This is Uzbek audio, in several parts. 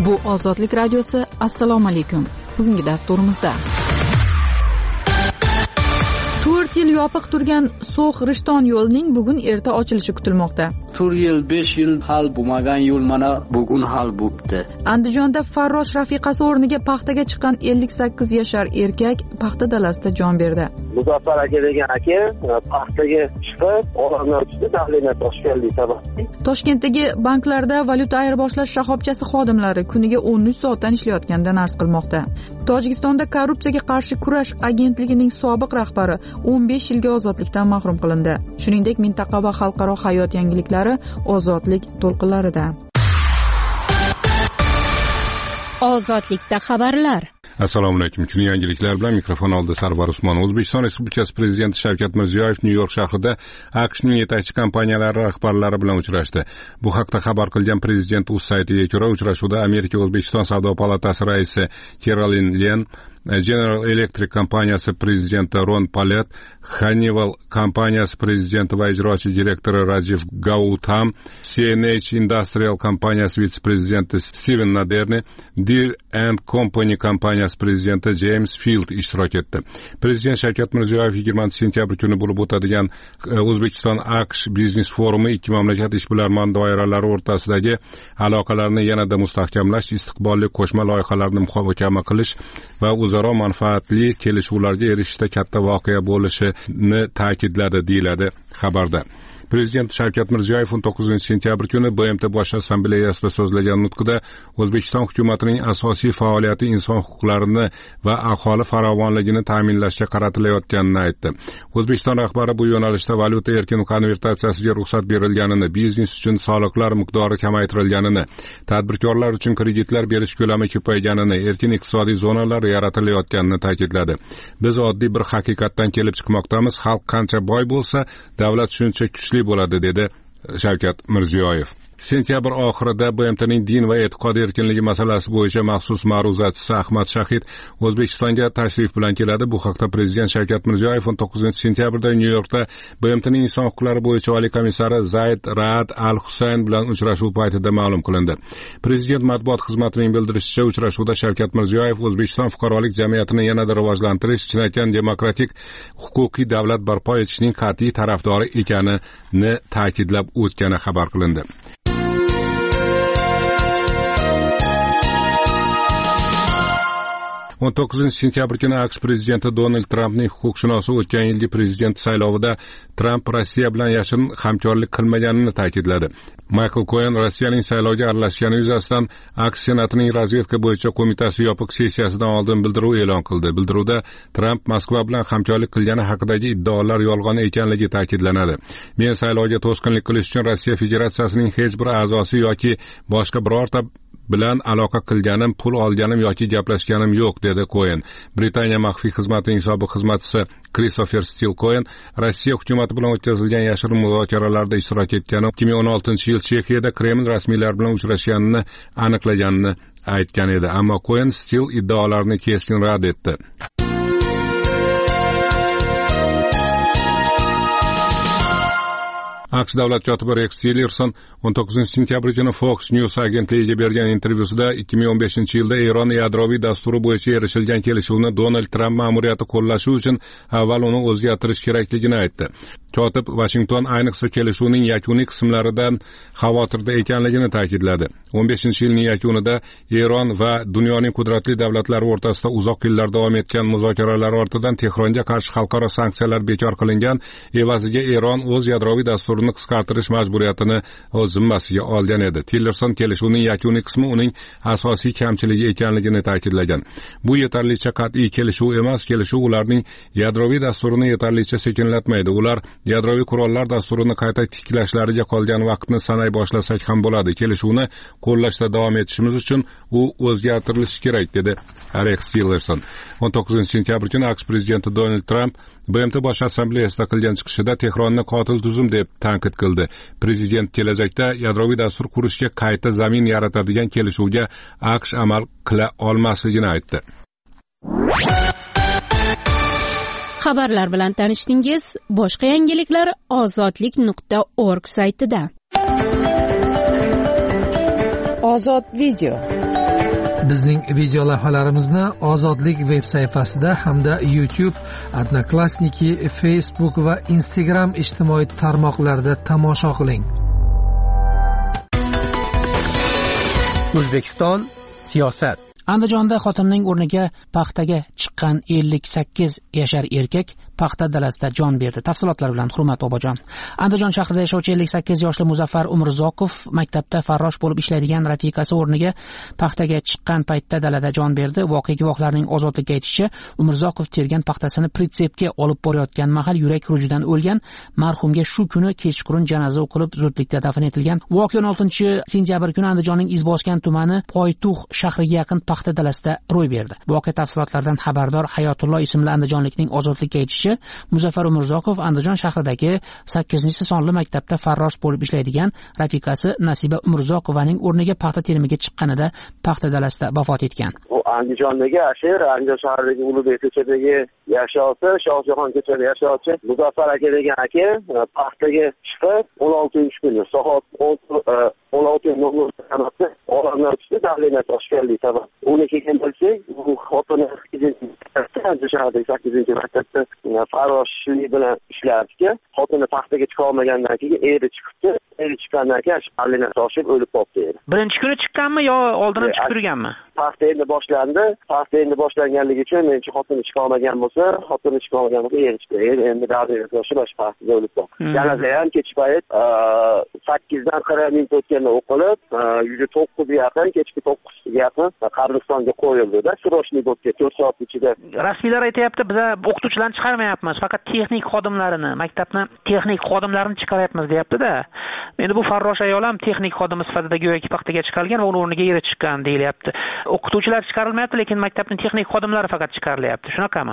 Bu Ozodlik radiosi. Assalomu alaykum. Bugungi dasturimizda 4 yil yopiq turgan So'x-Rishton yo'lining bugun erta ochilishi kutilmoqda. 4 yil 5 yil hal bo'lmagan yo'l mana bugun hal bo'libdi. Andijonda farrosh rafiqasi o'rniga paxtaga chiqqan 58 yashar erkak paxta dalasida jon berdi. Muzaffar aka degan aka paxtaga chiqib, olamdan tushdi, tahlilga toshganlik sababli. Toshkentdagi banklarda valyuta ayirboshlash shoxobchasi xodimlari kuniga 13 soatdan ishlayotganidan arz qilmoqda. Tojikistonda korrupsiyaga qarshi kurash agentligining sobiq rahbari 15 yilga ozodlikdan mahrum qilindi. Shuningdek, mintaqa va xalqaro hayot yangiliklari ozodlik to'lqinlarida. Ozodlikda xabarlar. Assalomu alaykum. Kun yangiliklar bilan mikrofon oldida Sarvar Usmonov. O'zbekiston Respublikasi Prezidenti Shavkat Mirziyoyev Nyu-York shahrida AQShning yetakchi kompaniyalari rahbarlari bilan uchrashdi. Bu haqda xabar qilgan Prezident o'z saytiga ko'ra, uchrashuvda Amerika O'zbekiston Savdo palatasi raisi Carolyn Len, General Electric kompaniyasi prezidenti Ron Palet, Honeywell kompaniyasi prezidenti va ijrochi direktori Rajiv Gautam, CNH Industrial kompaniyasi vitse-prezidenti Steven Naderni, Deere & Company kompaniyasi prezidenti James Field ishtirok etdi. Prezident Shavkat Mirziyoyev 20 sentyabr kuni bo'lib o'tadigan O'zbekiston AQSh biznes forumi ikki mamlakat ishbilarmon doiralari o'rtasidagi aloqalarni yanada mustahkamlash, istiqbolli qo'shma loyihalarni muhokama qilish va o'zaro manfaatli kelishuvlarga erishishda katta voqea bo'lishini ta'kidladi, deyiladi xabarda. Prezident Shavkat Mirziyoyev 19 sentyabr kuni BMT Bosh Assambleyasida so'zlagan nutqida O'zbekiston hukumatining asosiy faoliyati inson huquqlarini va aholi farovonligini ta'minlashga qaratilayotganini aytdi. O'zbekiston rahbari bu yo'nalishda valyuta erkin konvertatsiyasiga ruxsat berilganini, biznes uchun soliqlar miqdori kamaytirilganini, tadbirkorlar uchun kreditlar berish ko'lami ko'payganini, erkin iqtisodiy zonalar yaratilayotganini ta'kidladi. Biz oddiy bir haqiqatdan kelib chiqmoqdamiz. Xalq qancha boy bo'lsa, davlat shuncha kuchli bo'ladi, dedi Shavkat Mirziyoyev. Sentyabr oxirida BMTning din va e'tiqod erkinligi masalasi bo'yicha maxsus ma'ruzachisi Ahmad Shahid O'zbekistonga tashrif bilan keladi. Bu haqda Prezident Shavkat Mirziyoyev 19 sentyabrda Nyu-Yorkda BMTning inson huquqlari bo'yicha oliy komissari Zayd Raad Al-Husayn bilan uchrashuv paytida ma'lum qilindi. Prezident matbuot xizmatining bildirishicha, uchrashuvda Shavkat Mirziyoyev O'zbekiston fuqarolik jamiyatini yanada rivojlantirish, chinakam demokratik huquqiy davlat barpo etishning qat'iy tarafdori ekanini ta'kidlab o'tgani xabar qilindi. 19 sentyabr kuni AQSh prezidenti Donald Trampning huquqshunosi o'tgan yilgi prezident saylovida Tramp Rossiya bilan yashirin hamkorlik qilmaganini ta'kidladi. Michael Cohen Rossiyaning saylovga aralashgani yuzasidan AQSh senatining razvedka bo'yicha qo'mitasi yopiq sessiyasidan oldin bildiruv e'lon qildi. Bildiruvda Tramp Moskva bilan hamkorlik qilgani haqidagi iddaolar yolg'on ekanligi ta'kidlanadi. Men saylovga to'sqinlik qilish uchun Rossiya Federatsiyasining hech bir a'zosi yoki boshqa birorta bilan aloqa qilganim, pul olganim yoki gaplashganim yo'q, dedi Cohen. Britaniya maxfiy xizmatining sobiq xizmatchisi Christopher Steele Cohen Rossiya hukumati bilan o'tkazilgan yashirin muzokaralarda ishtirok etgani, 2016-yil Chexiyada Kreml rasmiylari bilan uchrashganini aniqlaganini aytgan edi. Ammo Cohen Steele iddaolarini keskin rad etdi. AQSh davlat kotibi Rex Tillerson 19 sentyabr kuni Fox News agentligiga bergan intervyusida 2015-yilda Eron yadroviy dasturi bo'yicha erishilgan kelishuvni Donald Tramp ma'muriyati qo'llashi uchun avval uni o'zgartirish kerakligini aytdi. Kotib Washington ayniqsa kelishuvning yakuniy qismlaridan xavotirda ekanligini ta'kidladi. 15-yilning yakunida Eron va dunyoning qudratli davlatlari o'rtasida uzoq yillar davom etgan muzokaralar ortidan Tehronga qarshi xalqaro sanksiyalar bekor qilingan, evaziga Eron o'z yadroviy dasturini qisqartirish majburiyatini o'z zimmasiga olgan edi. Tillerson kelishuvning yakuniy qismi uning asosiy kamchiligi ekanligini ta'kidlagan. Bu yetarlicha qat'iy kelishuv emas, kelishuv ularning yadroviy dasturini yetarlicha sekinlatmaydi. Ular yadroviy qurollar dasturini qayta tiklashlariga qolgan vaqtni sanay boshlasak ham bo'ladi. Kelishuvni qo'llashda davom etishimiz uchun u o'zgartirilishi kerak, dedi Rex Tillerson. 19 sentyabr kuni AQSh prezidenti Donald Tramp BMT Bosh Assambleyasida qilgan chiqishida Tehronni qotil tuzum deb tanqid qildi. Prezident kelajakda yadroviy dastur qurishga qayta zamin yaratadigan kelishuvga AQSh amal qila olmasligini aytdi. Xabarlar bilan tanishdingiz. Boshqa yangiliklar ozodlik.org saytida. Ozod video. Bizning video lavhalarimizni Ozodlik veb sayfasida hamda YouTube, Odnoklassniki, Facebook va Instagram ijtimoiy tarmoqlarida tomosha qiling. O'zbekiston siyosat. Andijonda xotinning o'rniga paxtaga chiqqan 58 yashar erkak paxta dalasida jon berdi. Tafsilotlar bilan Hurmat Bobojon. Andijon shahrida yashovchi 58 yoshli Muzaffar Umrzoqov maktabda farrosh bo'lib ishlaydigan rafiqasi o'rniga paxtaga chiqqan paytda dalada jon berdi. Voqea guvohlarining Ozodlikka aytishicha, Umrzoqov tergan paxtasini pritsepga olib borayotgan mahal yurak xurujidan o'lgan. Marhumga shu kuni kechqurun janoza o'qilib, zudlikda dafn etilgan. Voqea 16-sentyabr kuni Andijonning Izboskan tumani Poytux shahriga yaqin paxta dalasida ro'y berdi. Voqea tafsilotlaridan xabardor Hayotullo ismli andijonlikning Ozodlikka aytishicha, Muzaffar Umrzoqov Andijon shahridagi 8-sonli maktabda farrosh bo'lib ishlaydigan rafiqasi Nasiba Umrzoqovaning o'rniga paxta terimiga chiqqanida paxta dalasida vafot etgan. Bu Andijondagi ashir, Andijon shahridagi Ulug'bek ko'chadagi yashovchi, Shohjahon ko'chada yashovchi Muzaffar aka degan aka paxtaga chiqib 16-kuni soat 16:00 olamdan tushdi, davlat toshkanlik sabab. Uni kelgan bo'lsak, bu xotini Andijon shahridagi 8-maktabda farroshlik bilan ishlardi. Xotini paxtaga chiqa olmagandan keyin eri chiqibdi. Eri chiqqandan keyin shahardagi toshib o'lib qoldi. Birinchi kuni chiqqanmi yo oldin chiqib turganmi? Paxta endi boshlandi. Paxta endi boshlanganligi uchun menchi xotini chiqa olmagan bo'lsa, eri chiqdi. Endi davlat toshib paxtaga o'lib qoldi. Janoza ham kech payt 8dan 40 minut o'tganda o'qilib, 9ga yaqin, kechki 9ga yaqin qabristonga qo'yildi-da, srochniy bo'lib 4 soat ichida. Rasmiylar aytayapti, biz o'qituvchilarni chiqarmayapmiz, faqat texnik xodimlarini, maktabni texnik xodimlarini chiqaryapmiz deyapti-da. Endi bu farrosh ayol ham texnik xodim sifatida go'yoki paxtaga chiqargan va uni o'rniga eri chiqqan deyilyapti. O'qituvchilar chiqarilmayapti, lekin maktabning texnik xodimlari faqat chiqarilyapti. Shunaqami?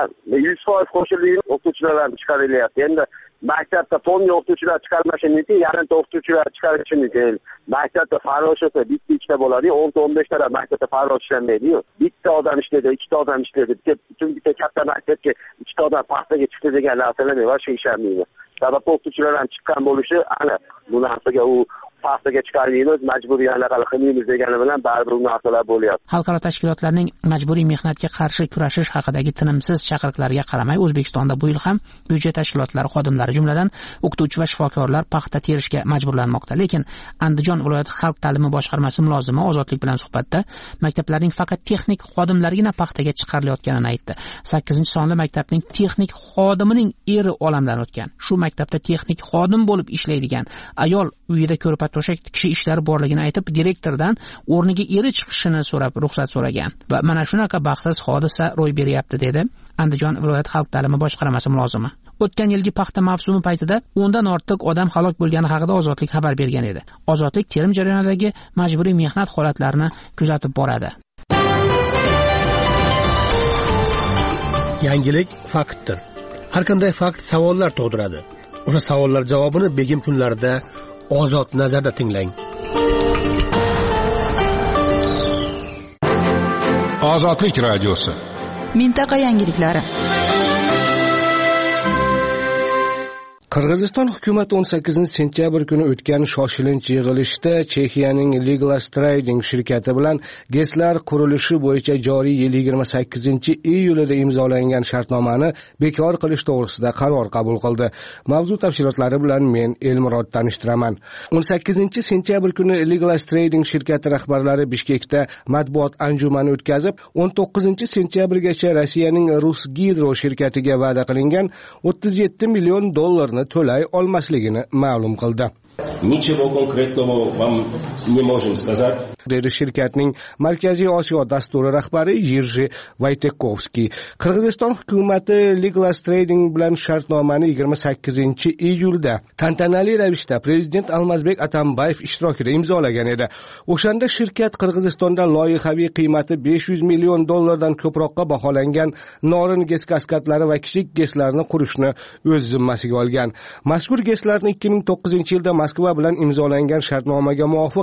100% qo'shilib o'qituvchilar ham chiqarilyapti. Endi maktabda fonga o'qituvchilar chiqarmashi mumkin, yarimta o'qituvchilar chiqarishi mumkin. Maktabda farrosh bo'lsa bitta bo'ladi, 10-15 ta maktabda farrosh ishlanmaydi-yu. Bitta odam ishlaydi, ikkita odam ishlaydi. Bitta katta maktabga ikkita odam paxtaga chiqdi degan narsalar boshqa ishlanmaydi. Sabab o'qituvchilar ham chiqqan bo'lishi, ana bu narsaga u paxtaga chiqarmaymiz, majburiy anaqa qilmaymiz degani bilan baribir bu narsalar bo'lyapti. Xalqaro tashkilotlarning majburiy mehnatga qarshi kurashish haqidagi tinimsiz chaqiriqlarga qaramay, O'zbekistonda bu yil ham byudjet tashkilotlari xodimlari, jumladan o'qituvchi va shifokorlar paxta terishga majburlanmoqda. Lekin Andijon viloyati xalq ta'limi boshqarmasi mulozimi Ozodlik bilan suhbatda maktablarning faqat texnik xodimlarigina paxtaga chiqarilayotganini aytdi. 8-sonli maktabning texnik xodimining eri olamdan o'tgan. Shu maktabda texnik xodim bo'lib ishlaydigan ayol uyida ko'rpa to'shak tikish ishlari borligini aytib, direktordan o'rniga eri chiqishini so'rab ruxsat so'ragan va mana shunaqa baxtsiz hodisa ro'y beryapti, dedi Andijon viloyat xalq ta'limi boshqarmasi mulozimi. O'tgan yilgi paxta mavsumi paytida 10dan ortiq odam halok bo'lgani haqida Ozodlik xabar bergan edi. Ozodlik terim jarayonidagi majburiy mehnat holatlarini kuzatib boradi. Yangilik faktdir. Har qanday fakt savollar tug'diradi. O'sha savollar javobini begim kunlarida Ozod nazarda tinglang. Ozodlik radiosi. Mintaqa yangiliklari. Qirg'iziston hukumati 18-sentyabr kuni o'tgan shoshilinch yig'ilishda Chexiyaning Liglas Trading shirkati bilan GESlar qurilishi bo'yicha joriy yil 28-iyulida imzolangan shartnomani bekor qilish to'g'risida qaror qabul qildi. Mavzu tafsilotlari bilan men Elmurod tanishtiraman. 18-sentyabr kuni Liglas Trading shirkati rahbarlari Bishkekda matbuot anjumani o'tkazib, 19-sentyabrgacha Rossiyaning Rusgidro shirkatiga va'da qilingan 37 million dollarni to'lay olmasligini ma'lum qildi. Ничего конкретного вам не можем сказать. dedi shirkatning Markaziy Osiyo dasturi rahbari Yirji Vaytekovskiy. Qirg'iziston hukumati Liglas Trading bilan shartnomani 28-iyulda tantanali ravishda prezident Almazbek Atambayev ishtirokida imzolagan edi. O'shanda shirkat Qirg'izistonda loyihaviy qiymati 500 million dollardan ko'proqqa baholangan Norin GES kaskadlari va kichik GESlarni qurishni o'z zimmasiga olgan. Mazkur GESlarni 2009-yilda Moskva bilan imzolangan shartnomaga muvofiq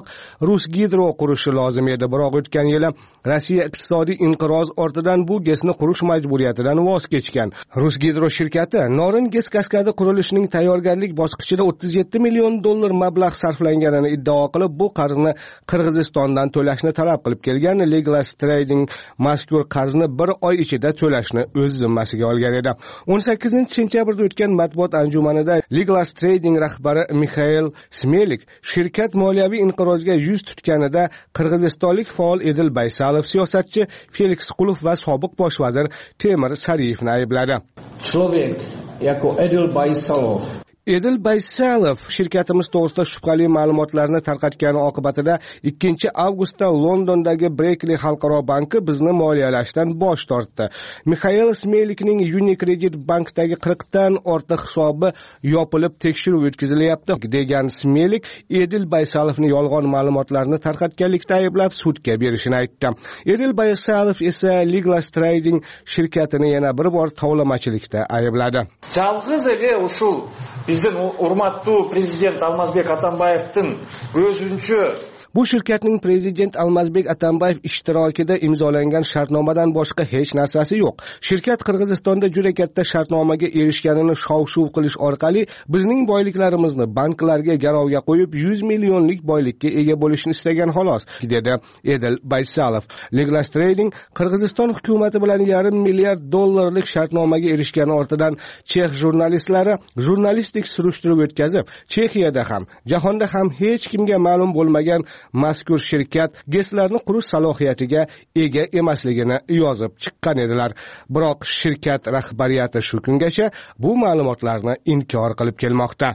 Rusgidro qurishi lozim edi, biroq o'tgan yili Rossiya iqtisodiy inqiroz ortidan bu GESni qurish majburiyatidan voz kechgan. Rusgidro shirkati Norin GES kaskadi qurilishining tayyorgarlik bosqichida $37 million mablag' sarflanganini iddao qilib, bu qarzni Qirg'izistondan to'lashni talab qilib kelgan. Liglas Trading mazkur qarzni bir oy ichida to'lashni o'z zimmasiga olgan edi. 18-sentyabrda o'tgan matbuot anjumanida Liglas Trading rahbari Mikhail Smelik shirkat moliyaviy inqirozga yuz tutganida qirg'izistonlik faol Edil Baysalov, siyosatchi Felix Qulov va sobiq bosh vazir Temir Sariyevni aybladi. Человек, jako Edil Baysalov Edil Baysalov shirkatimiz to'g'risida shubhali ma'lumotlarni tarqatgani oqibatida 2-avgustda Londondagi Berkeley xalqaro banki bizni moliyalashdan bosh tortdi. Mikhail Smelikning Unicredit bankdagi 40 dan ortiq hisobi yopilib tekshiruv o'tkazilyapti degan Smelik Edil Baysalovni yolg'on ma'lumotlarni tarqatganlikda ayblab sudga berishini aytdi. Edil Baysalov esa Liglas Trading shirkatini yana bir bor tovlamachilikda aybladi. Жалғыз эле ушул биздин урматтуу президент Алмазбек Атамбаевдин өзүнчө Bu shirkatning prezident Almazbek Atambayev ishtirokida imzolangan shartnomadan boshqa hech narsasi yo'q. Shirkat Qirg'izistonda juda katta shartnomaga erishganini shov-shuv qilish orqali bizning boyliklarimizni banklarga garovga qo'yib 100 millionlik boylikka ega bo'lishni istagan xolos, dedi Edil Baysalov. Liglas Trading Qirg'iziston hukumati bilan $500 million shartnomaga erishgani ortidan Chex jurnalistlari jurnalistik surishtiruv o'tkazib, Chexiyada ham, jahonda ham hech kimga ma'lum bo'lmagan mazkur shirkat GESlarni qurish salohiyatiga ega emasligini yozib chiqqan edilar. Biroq shirkat rahbariyati shu kungacha bu ma'lumotlarni inkor qilib kelmoqda.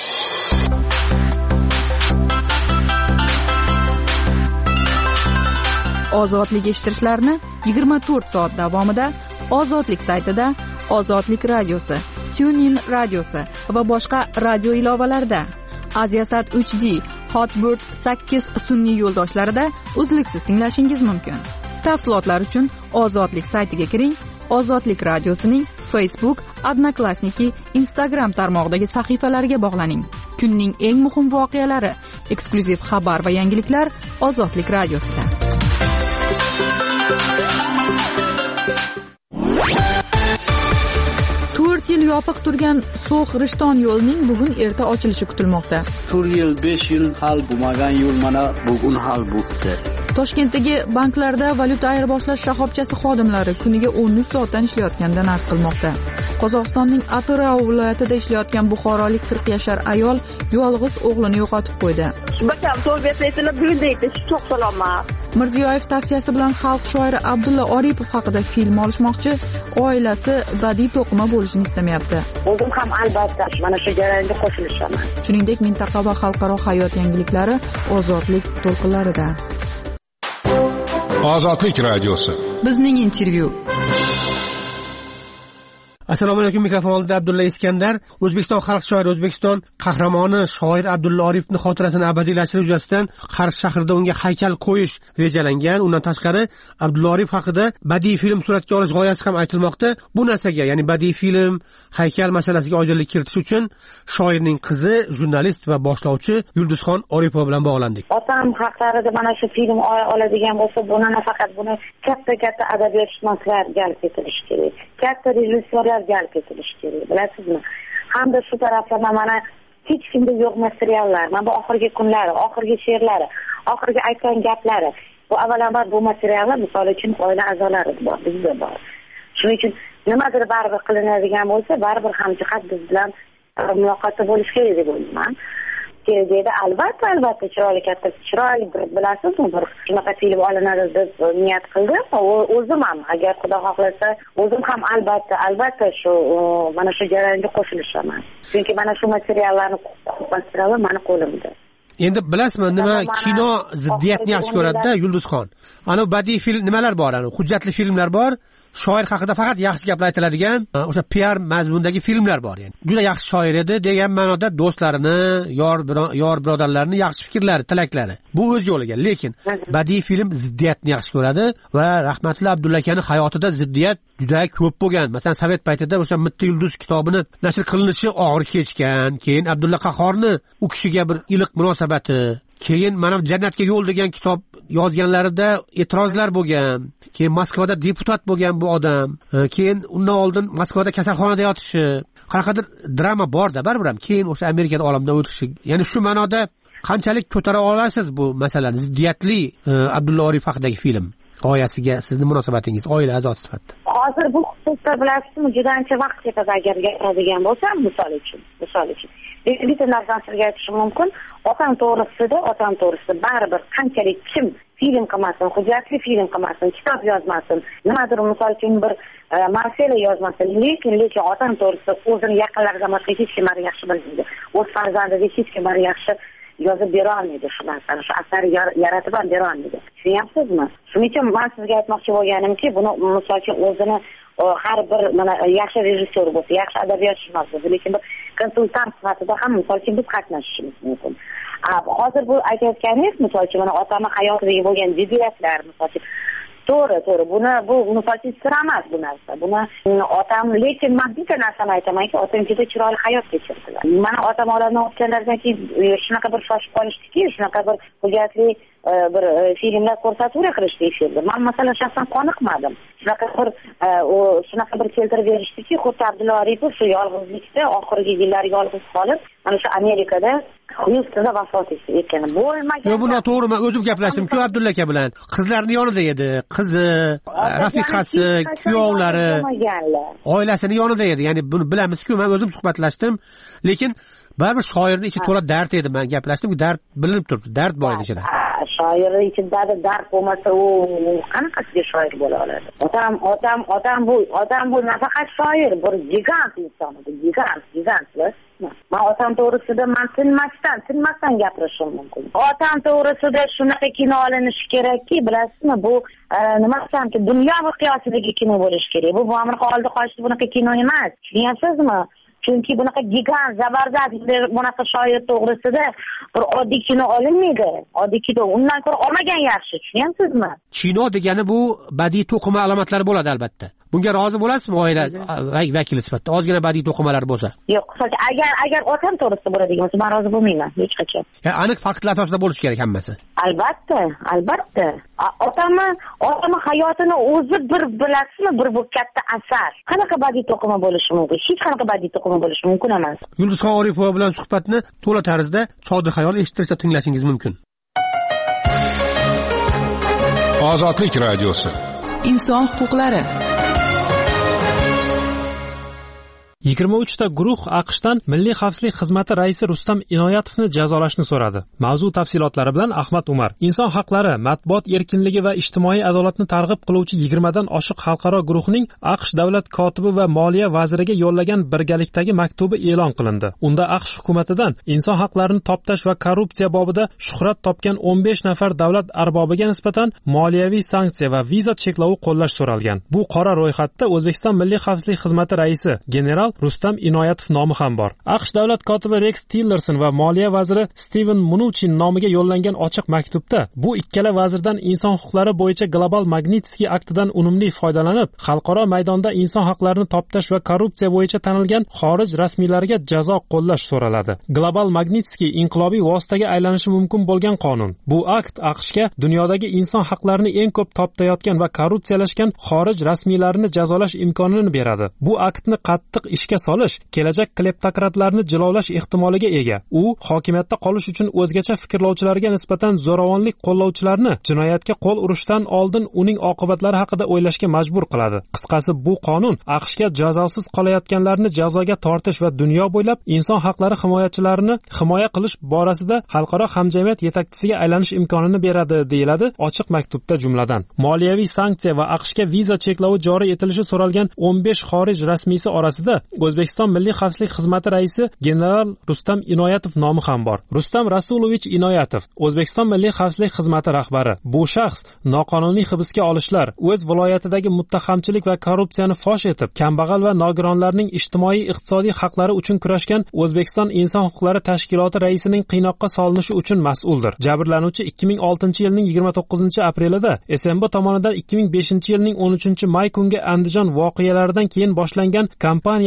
Ozodlik eshittirishlarni 24 soat davomida Ozodlik saytida, Ozodlik radiosi, TuneIn radiosi va boshqa radio ilovalarida, Aziasat 3D, Hotbird 8 sun'iy yo'ldoshlarida uzluksiz tinglashingiz mumkin. Tafsilotlar uchun Ozodlik saytiga kiring. Ozodlik radiosining Facebook, Odnoklassniki, Instagram tarmog'idagi sahifalariga bog'laning. Kunning eng muhim voqealari, eksklyuziv xabar va yangiliklar Ozodlik radiosida. Yil yopiq turgan So'x-Rishton yo'lining bugun erta ochilishi kutilmoqda. 4 yil, 5 yil hal bo'lmagan yo'l mana bugun hal bo'ldi. Toshkentdagi banklarda valyuta ayirboshlash shoxobchasi xodimlari kuniga 13 soatdan ishlayotganidan arz qilmoqda. Qozog'istonning Atirau viloyatida ishlayotgan buxorolik 40 yashar ayol yolg'iz o'g'lini yo'qotib qo'ydi. Mirziyoyev tavsiyasi bilan xalq shoiri Abdulla Oripov haqida film olishmoqchi, oilasi badiiy to'qima bo'lishini istamayapti. O'zim ham albatta mana shu jarayonga qo'shilishaman. Shuningdek, mintaqa va xalqaro hayot yangiliklari Ozodlik to'lqinlarida. Ozodlik radiosi. Bizning intervyu. Assalomu alaykum, mikrofon oldida Abdulla Iskandar. O'zbekiston xalq shoiri, O'zbekiston qahramoni shoir Abdulla Oripovning xotirasini abadiylashtirish yuzasidan Qarshi shahrida unga haykal qo'yish rejalangan. Undan tashqari Abdulla Oripov haqida badiiy film suratga olish g'oyasi ham aytilmoqda. Bu narsaga, ya'ni badiiy film, haykal masalasiga oydinlik kiritish uchun shoirning qizi, jurnalist va boshlovchi Yulduzxon Oripova bilan bog'landik. Otam haqlarida mana shu film oladigan bo'lsa, buni nafaqat buni katta adabiyotshunoslar jalb etilishi kerak. Katta rejissyorlar jalb etilishi kerak, bilasizmi? Hamda shu tarafdan mana hech kimda yo'q materiallar, mana bu oxirgi kunlari, oxirgi she'rlari, oxirgi aytgan gaplari. Bu avvalambor bu materiallar misol uchun oila a'zolari bor, bizda bor. Shuning uchun nimadir baribir qilinadigan bo'lsa, baribir hamjihat biz bilan muloqotda bo'lish kerak deb o'ylayman. Kelajakda albatta chiroyli bilasizmi, bir shunaqa film olinadi deb niyat qildim. O'zim ham agar Xudo xohlasa, o'zim ham albatta shu mana shu jarayonga qo'shilishaman. Chunki mana shu materiallar mani qo'limda. Endi bilasizmi, nima kino ziddiyatni yaxshi ko'radi-da Yulduzxon. Ana badiiy film nimalar bor, ana hujjatli filmlar bor. Shoir haqida faqat yaxshi gaplar aytiladigan o'sha PR mazmundagi filmlar bor, ya'ni. Juda yaxshi shoir edi degan ma'noda do'stlarini, yor birodarlarini yaxshi fikrlari, tilaklari. Bu o'z yo'liga, lekin badiiy film ziddiyatni yaxshi ko'radi va rahmatli Abdulla akaning hayotida ziddiyat juda ko'p bo'lgan. Masalan, Sovet paytida o'sha Mitti yulduz kitobini nashr qilinishi og'ir kechgan, keyin Abdulla Qahhorni u kishiga bir iliq munosabati, keyin mana Jannatga yo'l degan kitob yozganlarida e'tirozlar bo'lgan. Keyin Moskvada deputat bo'lgan bu odam. Keyin undan oldin Moskvada kasalxonada yotishi, qanaqadir drama bor-da baribir ham. Keyin o'sha Amerikada olamdan o'tishi. Ya'ni shu ma'noda qanchalik ko'tara olasiz bu masalani? Ziddiyatli Abdulla Oripov haqidagi film g'oyasiga sizni munosabatingiz oila a'zosi sifatida. Hozir bu xususda bilasizmi, juda ancha vaqt ketadi agar gapiradigan bo'lsam, misol uchun. Bitta narsani sizga aytishim mumkin. Otam to'g'risida baribir qanchalik kim film qilmasin, hujjatli film qilmasin, kitob yozmasin, nimadir misol uchun bir Marsela yozmasin, lekin otam to'g'risida o'zini yaqinlaridan boshqa hech kim yaxshi bilmaydi. O'z farzandiga hech kim yaxshi yozib bera olmaydi shu narsani, shu asarni yaratib ham bera olmaydi. Tushunyapsizmi? Shuning uchun men sizga aytmoqchi bo'lganimki, buni misol uchun o'zini har bir mana yaxshi rejissyor bo'lsa, yaxshi adabiyotshunos bo'lsa, lekin bir konsultant sifatida ham misol uchun biz qatnashishimiz mumkin. Hozir bu aytayotganingiz misol uchun mana otamning hayotidagi bo'lgan jiddiyatlar, misol uchun to'g'ri, bu misol uchun sir emas bu narsa. Buni otam, lekin men bitta narsani aytamanki, otam juda chiroyli hayot kechirdilar. Mana otam olamdan o'tganlaridan keyin shunaqa bir shoshib qolishdiki, shunaqa bir hujjatli bir filmlar ko'rsatuv qilishdi filmda. Men masalan shaxsan qoniqmadim. Shunaqa bir keltirib berishdiki, xuddi Abdulla Oripov shu yolg'izlikda oxirgi yillari yolg'iz qolib, mana shu Amerikada Hyustonda vafot etgani bo'lmagan. Yo'q, bu noto'g'ri. Men o'zim gaplashdim-ku Abdulla aka bilan. Qizlarning yonida edi. Qizi, rafiqasi, kuyovlari, oilasini yonida edi. Ya'ni buni bilamiz-ku, men o'zim suhbatlashdim. Lekin baribir shoirning ichi to'la dard edi. Men gaplashdim, dard bilinib turibdi. Dard bor edi ichida. Shoirning ichida dard bo'lmasa, u qanaqasiga shoir bo'la oladi? Odam bu nafaqat shoir, bir gigant inson edi. Gigant. Men otam to'g'risida tinmasdan gapirishim mumkin. Otam to'g'risida shunaqa kino olinishi kerakki, bilasizmi, bu nima desamki, dunyo miqyosidagi kino bo'lishi kerak. Bu Amerika oldi qochdi bunaqa kino emas. Tushunyapsizmi? Chunki bunaqa gigant, zabardast bunaqa shoir to'g'risida bir oddiy kino olinmaydi. Oddiy kino undan ko'ra olmagan yaxshi, tushunyapsizmi? Kino degani bu badiiy to'qima alomatlari bo'ladi albatta. Bunga rozi bo'lasizmi oila vakili sifatida? Ozgina badiiy to'qimalar bo'lsa. Yo'q, agar otam to'g'risida bo'ladigan bo'lsa, men rozi bo'lmayman hech qachon. Aniq faktlar asosida bo'lishi kerak hammasi. Albatta. Otamning hayotini o'zi bir bilasizmi, bir bu katta asar. Qanaqa badiiy to'qima bo'lishi mumkin? Hech qanaqa badiiy to'qima bo'lishi mumkin emas. Yulduzxon Oripova bilan suhbatni to'la tarzda Chodir Xayol eshittirsa tinglashingiz mumkin. Ozodlik radiosi. Inson huquqlari. 23 ta guruh AQShdan Milliy xavfsizlik xizmati raisi Rustam Inoyatovni jazolashni so'radi. Mavzu tafsilotlari bilan Ahmad Umar. Inson haqlari, matbuot erkinligi va ijtimoiy adolatni targ'ib qiluvchi 20 dan oshiq xalqaro guruhning AQSh davlat kotibi va moliya vaziriga yo'llagan birgalikdagi maktubi e'lon qilindi. Unda AQSh hukumatidan inson haqlarini toptash va korrupsiya bobida shuhrat topgan 15 nafar davlat arbobiga nisbatan moliyaviy sanksiya va viza cheklovi qo'llash so'ralgan. Bu qora ro'yxatda O'zbekiston Milliy xavfsizlik xizmati raisi general Rustam Inoyatov nomi ham bor. AQSh davlat kotibi Rex Tillerson va moliya vaziri Steven Mnuchin nomiga yo'llangan ochiq maktubda bu ikkala vazirdan inson huquqlari bo'yicha Global Magnitsky aktidan unumli foydalanib, xalqaro maydonda inson haqlarini toptash va korrupsiya bo'yicha tanilgan xorij rasmiylariga jazo qo'llash so'raladi. Global Magnitsky inqilobiy vositaga aylanishi mumkin bo'lgan qonun. Bu akt AQShga dunyodagi inson haqlarini eng ko'p toptayotgan va korrupsiyalashgan xorij rasmiylarini jazolash imkonini beradi. Bu aktni qattiq ishga solish kelajak kleptokratlarni jilovlash ehtimoliga ega. U hokimiyatda qolish uchun o'zgacha fikrlovchilarga nisbatan zo'ravonlik qo'llovchilarni jinoyatga qo'l urishdan oldin uning oqibatlari haqida o'ylashga majbur qiladi. Qisqasi, bu qonun AQShga jazosiz qolayotganlarni jazoga tortish va dunyo bo'ylab inson haqlari himoyachilarini himoya qilish borasida xalqaro hamjamiyat yetakchisiga aylanish imkonini beradi, deyiladi ochiq maktubda. Jumladan, moliyaviy sanksiya va AQShga viza cheklovi joriy etilishi so'ralgan 15 xorij rasmiysi orasida O'zbekiston Milliy xavfsizlik xizmati raisi general Rustam Inoyatov nomi ham bor. Rustam Rasulovich Inoyatov, O'zbekiston Milliy xavfsizlik xizmati rahbari. Bu shaxs noqonuniy hibsga olishlar, o'z viloyatidagi muttahamchilik va korrupsiyani fosh etib, kambag'al va nogironlarning ijtimoiy-iqtisodiy haqlari uchun kurashgan O'zbekiston inson huquqlari tashkiloti raisining qiynoqqa solinishi uchun mas'uldir. Jabrlanuvchi 2006-yilning 29-aprelida SMB tomonidan 2005-yilning 13-may kungi Andijon voqealaridan keyin boshlangan kampaniya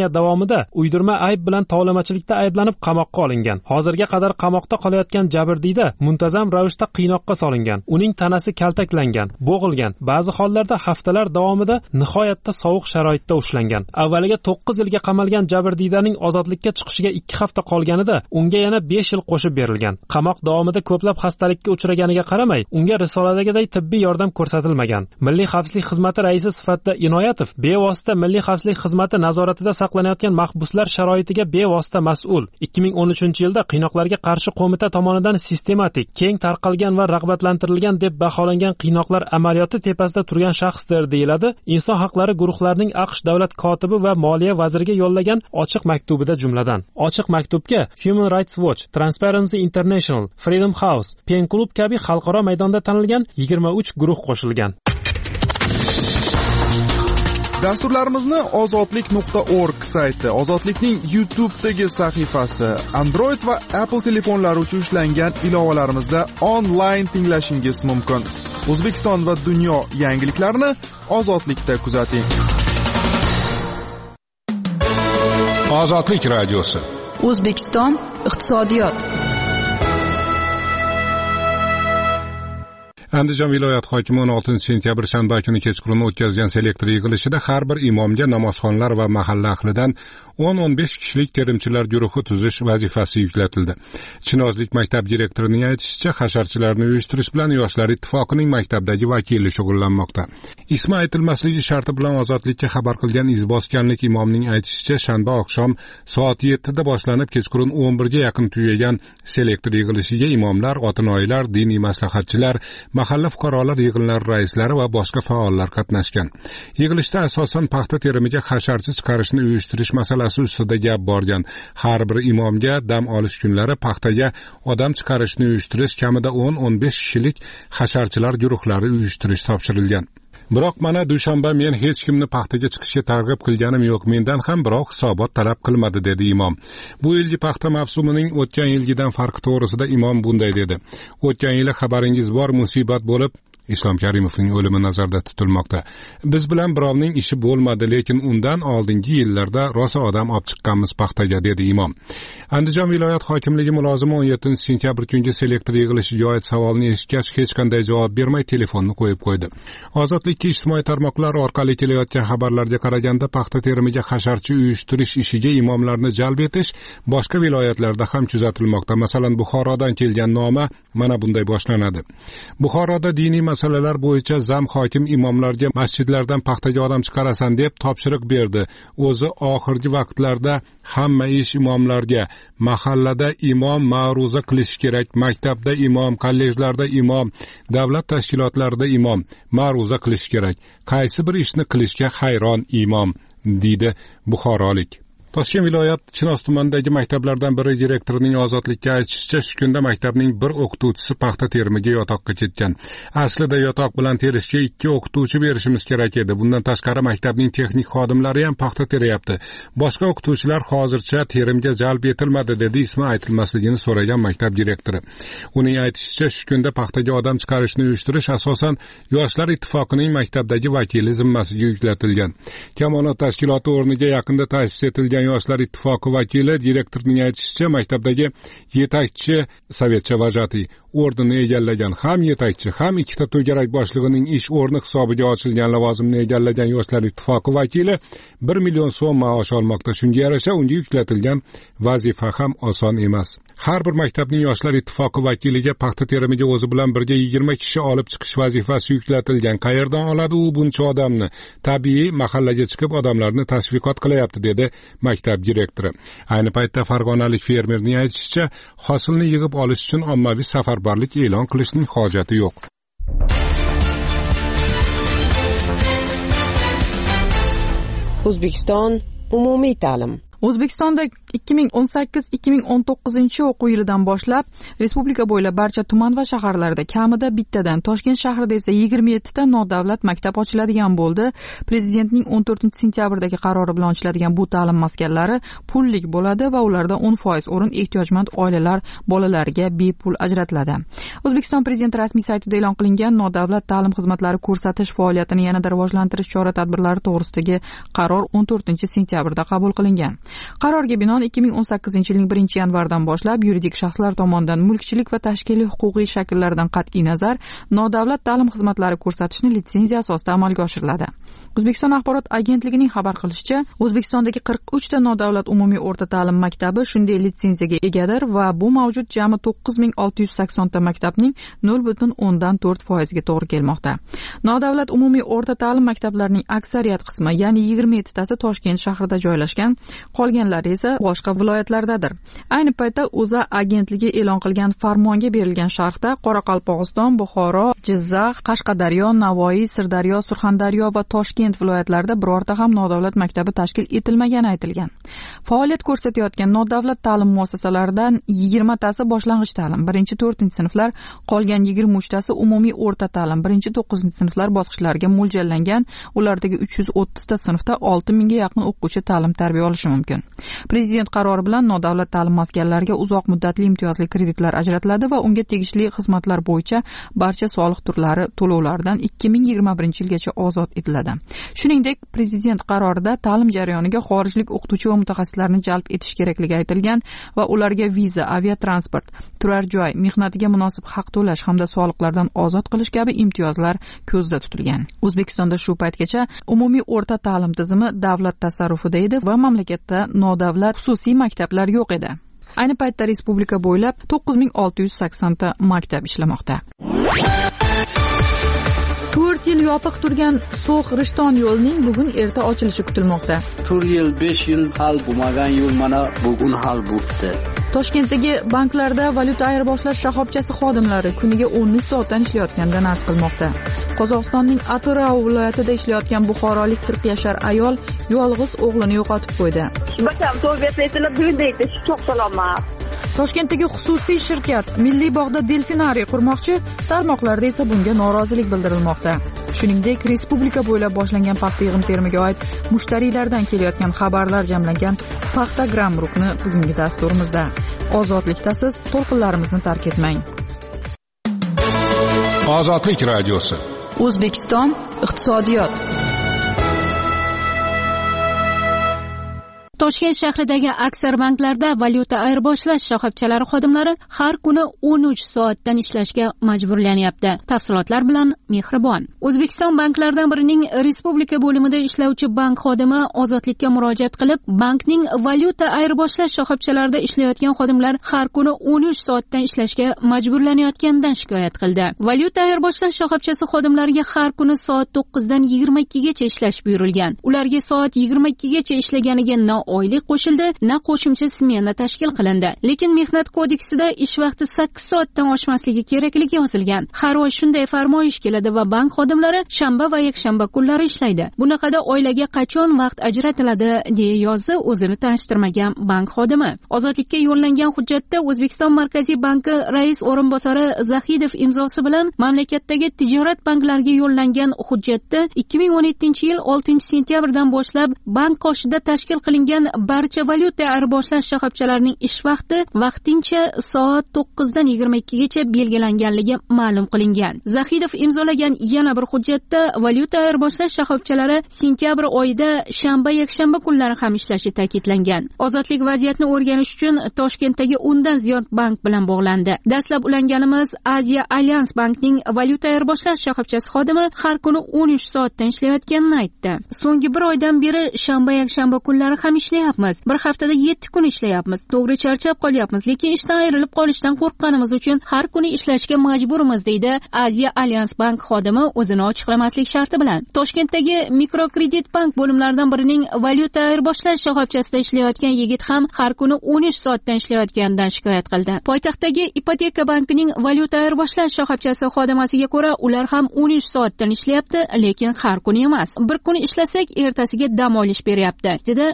davomida uydirma ayb bilan tovlamachilikda ayblanib qamoqqa olingan. Hozirga qadar qamoqda qolayotgan jabrdiyda muntazam ravishda qiynoqqa solingan. Uning tanasi kaltaklangan, bo'g'ilgan, ba'zi hollarda haftalar davomida nihoyatda sovuq sharoitda ushlangan. Avvaliga 9 yilga qamalgan jabrdiydaning ozodlikka chiqishiga 2 hafta qolganida unga yana 5 yil qo'shib berilgan. Qamoq davomida ko'plab xastalikka uchraganiga qaramay, unga risoladagiday tibbiy yordam ko'rsatilmagan. Milliy xavfsizlik xizmati raisi sifatida Inoyatov bevosita Milliy xavfsizlik xizmati nazoratida saqlanayotgan mahbuslar sharoitiga bevosita mas'ul. 2013-yilda qiynoqlarga qarshi qo'mita tomonidan sistematik, keng tarqalgan va rag'batlantirilgan deb baholangan qiynoqlar amaliyoti tepasida turgan shaxsdir deyiladi inson haqlari guruhlarining AQSh davlat kotibi va moliya vaziriga yo'llagan ochiq maktubida jumladan. Ochiq maktubga Human Rights Watch, Transparency International, Freedom House, Pen Club kabi xalqaro maydonda tanilgan 23 guruh qo'shilgan. Dasturlarimizni ozodlik.org sayti, Ozodlikning YouTube'dagi sahifasi, Android va Apple telefonlari uchun ishlangan ilovalarimizda onlayn tinglashingiz mumkin. O'zbekiston va dunyo yangiliklarini Ozodlikda kuzating. Ozodlik radiosi. O'zbekiston iqtisodiyot. Andijon viloyat hokimi 16-sentyabr shanba kuni kechqurun o'tkazgan selektor yig'ilishida har bir imomga namozxonlar va mahalla ahlidan 10-15 kishilik terimchilar guruhi tuzish vazifasi yuklatildi. Chinozlik maktab direktorining aytishicha, hasharchilarni uyushtirish bilan Yoshlar ittifoqining maktabdagi vakili shug'ullanmoqda. Ismi aytilmasligi sharti bilan Ozodlikka xabar qilgan izboskanlik imomning aytishicha, shanba oqshom soat 7 da boshlanib kechqurun 11 ga yaqin tugagan selektor yig'ilishiga imomlar, otinoyilar, diniy maslahatchilar, mahalla fuqarolar yig'inlari raislari va boshqa faollar qatnashgan. Yig'ilishda asosan paxta terimiga hasharchi chiqarishni uyushtirish masalasi ustida gap borgan. Har bir imomga dam olish kunlari paxtaga odam chiqarishni uyushtirish kamida 10-15 kishilik hasharchilar guruhlari uyushtirish topshirilgan. Biroq mana dushanba men hech kimni paxtaga chiqishga targ'ib qilganim yo'q, mendan ham birov hisobot talab qilmadi, dedi imom. Bu yilgi paxta mavsumining o'tgan yilgidan farqi to'g'risida imom bunday dedi. O'tgan yili xabaringiz bor, musibat bo'lib Islom Karimovning o'limi nazarda tutilmoqda. Biz bilan birovning ishi bo'lmadi, lekin undan oldingi yillarda rosa odam olib chiqqanmiz paxtaga, dedi imom. Andijon viloyat hokimligi mulozimi 17-sentyabr kungi selektor yig'ilishiga oid savolni eshitgach hech qanday javob bermay telefonni qo'yib qo'ydi. Ozodlikka ijtimoiy tarmoqlar orqali kelayotgan xabarlarga qaraganda paxta terimiga hasharchi uyushtirish ishiga imomlarni jalb etish boshqa viloyatlarda ham kuzatilmoqda. Masalan, Buxorodan kelgan noma mana bunday boshlanadi. Buxoroda diniy masalalar bo'yicha zam hokim imomlarga masjidlardan paxtaga odam chiqarasan deb topshiriq berdi. O'zi oxirgi vaqtlarda hamma ish imomlarga, mahallada imom ma'ruza qilish kerak, maktabda imom, kollejlarda imom, davlat tashkilotlarida imom ma'ruza qilish kerak. Qaysi bir ishni qilishga hayron imom, deydi buxorolik. Toshkent viloyat Chinoz tumanidagi maktablardan biri direktorining Ozodlikka aytishicha, shu kunda maktabning bir o'qituvchisi paxta terimiga yotoqqa ketgan. Aslida yotoq bilan terishga 2 o'qituvchi berishimiz kerak edi. Bundan tashqari maktabning texnik xodimlari ham paxta teryapti. Boshqa o'qituvchilar hozircha terimga jalb etilmadi, dedi ismi aytilmasligini so'ragan maktab direktori. Uning aytishicha, shu kunda paxtaga odam chiqarishni uyushtirish asosan Yoshlar ittifoqining maktabdagi vakili zimmasiga yuklatilgan. Kamolot tashkiloti o'rniga yaqinda ta'sis etilgan Yoshlar ittifoqi vakili direktorning aytishicha, maktabdagi yetakchi sovetcha vajati o'rnini egallagan, ham yetakchi, ham 2 to'garak boshlig'ining ish o'rni hisobiga ochilgan lavozimni egallagan Yoshlar ittifoqi vakili 1 million so'm maosh olmoqda. Shunga yarasha unga yuklatilgan vazifa ham oson emas. Har bir maktabning Yoshlar ittifoqi vakiliga paxta terimiga o'zi bilan birga 20 kishi olib chiqish vazifasi yuklatilgan. Qayerdan oladi u buncha odamni? Tabiiy mahallaga chiqib odamlarni tashviqot qilyapti, dedi maktab direktori. Ayni paytda farg'onalik fermerning aytishicha, hosilni yig'ib olish uchun ommaviy safarbarlik e'lon qilishning hojati yo'q. O'zbekiston umumiy ta'lim. O'zbekistonda 2018-2019 o'quv yilidan boshlab respublika bo'ylab barcha tuman va shaharlarda kamida bittadan, Toshkent shahrida esa 27 ta nodavlat maktab ochiladigan bo'ldi. Prezidentning 14-sentyabrdagi qarori bilan ochiladigan bu ta'lim maskanlari pullik bo'ladi va ularda 10% o'rin ehtiyojmand oilalar bolalariga bepul ajratiladi. O'zbekiston Prezidenti rasmiy saytida e'lon qilingan nodavlat ta'lim xizmatlari ko'rsatish faoliyatini yanada rivojlantirish chora-tadbirlari to'g'risidagi qaror 14-sentyabrda qabul qilingan. Qarorga binoan 2018-yilning 1-yanvardan boshlab yuridik shaxslar tomonidan mulkchilik va tashkiliy huquqiy shakllardan qat'iy nazar nodavlat ta'lim xizmatlari ko'rsatishni litsenziya asosida amalga oshiriladi. O'zbekiston axborot agentligining xabar qilishicha, O'zbekistondagi 43 ta nodavlat umumiy o'rta ta'lim maktabi shunday litsenziyaga egadir va bu mavjud jami 9680 ta maktabning 0,4% ga to'g'ri kelmoqda. Nodavlat umumiy o'rta ta'lim maktablarining aksariyat qismi, ya'ni 27 tasi Toshkent shahrida joylashgan, qolganlari esa boshqa viloyatlardadir. Ayni paytda O'zA agentligi e'lon qilgan farmonga berilgan sharhda Qoraqalpog'iston, Buxoro, Jizzax, Qashqadaryo, Navoiy, Sirdaryo, Surxondaryo va Toshkent viloyatlarida birorta ham nodavlat maktabi tashkil etilmagani aytilgan. Faoliyat ko'rsatayotgan nodavlat ta'lim muassasalaridan 20 tasi boshlang'ich ta'lim, 1-4 sinflar, qolgan 23 tasi umumiy o'rta ta'lim, 1-9 sinflar bosqichlariga mo'ljallangan. Ulardagi 330 ta sinfda 6000 ga yaqin o'quvchi ta'lim-tarbiya olishi mumkin. Prezident qarori bilan nodavlat ta'lim maskanlariga uzoq muddatli imtiyozli kreditlar ajratiladi va unga tegishli xizmatlar bo'yicha barcha soliq turlari to'lovlaridan 2021-yilgacha ozod etiladi. Shuningdek, prezident qarorida ta'lim jarayoniga xorijlik o'qituvchi va mutaxassislarni jalb etish kerakligi aytilgan va ularga viza, aviatransport, turar joy, mehnatiga munosib haq to'lash hamda soliqlardan ozod qilish kabi imtiyozlar ko'zda tutilgan. O'zbekistonda shu paytgacha umumiy o'rta ta'lim tizimi davlat tasarrufida edi va mamlakatda nodavlat xususiy maktablar yo'q edi. Ayni paytda respublika bo'ylab 9680 ta maktab ishlamoqda. 4 yil yopiq turgan So'x-Rishton yo'lining bugun erta ochilishi kutilmoqda. 4 yil, 5 yil hal bo'lmagan yo'l mana bugun hal bo'ldi. Toshkentdagi banklarda valyuta ayirboshlash shoxobchasi xodimlari kuniga 13 soatdan ishlayotganidan arz qilmoqda. Qozog'istonning Atirau viloyatida ishlayotgan buxorolik 40 yashar ayol yolg'iz o'g'lini yo'qotib qo'ydi. Toshkentdagi xususiy shirkat Milliy bog'da delfinariy qurmoqchi, tarmoqlarda esa bunga norozilik bildirilmoqda. Shuningdek, respublika bo'ylab boshlangan paxta yig'im-terimiga oid mushtariylardan kelayotgan xabarlar jamlangan Paxtagram rukni bugungi dasturimizda. Ozodlikdasiz, to'lqinlarimizni tark etmang. Ozodlik radiosi. O'zbekiston iqtisodiyot. Toshkent shahridagi aksar banklarda valyuta ayirboshlash shoxobchalari xodimlari har kuni 13 soatdan ishlashga majburlanyapti. Tafsilotlar bilan Mehribon. O'zbekiston banklaridan birining respublika bo'limida ishlovchi bank xodimi ozodlikka murojaat qilib, bankning valyuta ayirboshlash shoxobchalarida ishlayotgan xodimlar har kuni 13 soatdan ishlashga majburlanayotganidan shikoyat qildi. Valyuta ayirboshlash shoxobchasi xodimlariga har kuni soat 9 dan 22 gacha ishlash buyurilgan. Ularga soat 22 gacha ishlaganiga oylik qo'shildi, na qo'shimcha smena tashkil qilindi. Lekin mehnat kodeksida ish vaqti 8 soatdan oshmasligi kerakligi yozilgan. Har oy shunday farmoyish keladi va bank xodimlari shanba va yakshanba kunlari ishlaydi. Bunaqada oilaga qachon vaqt ajratiladi, deya yozdi o'zini tanishtirmagan bank xodimi. Ozodlikka yo'llangan hujjatda O'zbekiston Markaziy banki rais o'rinbosari Zahidov imzosi bilan mamlakatdagi tijorat banklariga yo'llangan hujjatda 2017-yil 6-sentyabrdan boshlab bank qoshida tashkil qilingan barcha valyuta ayirboshlash shoxobchalarining ish vaqti vaqtincha soat 9 dan 22 gacha belgilanganligi ma'lum qilingan. Zahidov imzolagan yana bir hujjatda valyuta ayirboshlash shoxobchalari sentyabr oyida shanba yakshanba kunlari ham ishlashi ta'kidlangan. Ozodlik vaziyatni o'rganish uchun Toshkentdagi 10 dan ziyod bank bilan bog'landi. Dastlab ulanganimiz Aziya Alliance bankning valyuta ayirboshlash shoxobchasi xodimi har kuni 13 soatdan ishlayotganini aytdi. So'nggi bir oydan beri shanba yakshanba kunlari ham ishlayapmiz. Bir haftada 7 kun ishlayapmiz. To'g'ri charchab qolyapmiz, lekin ishdan ayrilib qolishdan qo'rqqanimiz uchun har kuni ishlashga majburmiz, deydi Aziya Alliance bank xodimi o'zini ochiqlamaslik sharti bilan. Toshkentdagi mikrokredit bank bo'limlaridan birining valyuta ayirboshlash shoxobchasida ishlayotgan yigit ham har kuni 13 soatdan ishlayotganidan shikoyat qildi. Poytaxtdagi ipoteka bankining valyuta ayirboshlash shoxobchasi xodimasiga ko'ra, ular ham 13 soatdan ishlayapti, lekin har kuni emas. Bir kun ishlasak, ertasiga dam olish beryapti, dedi bank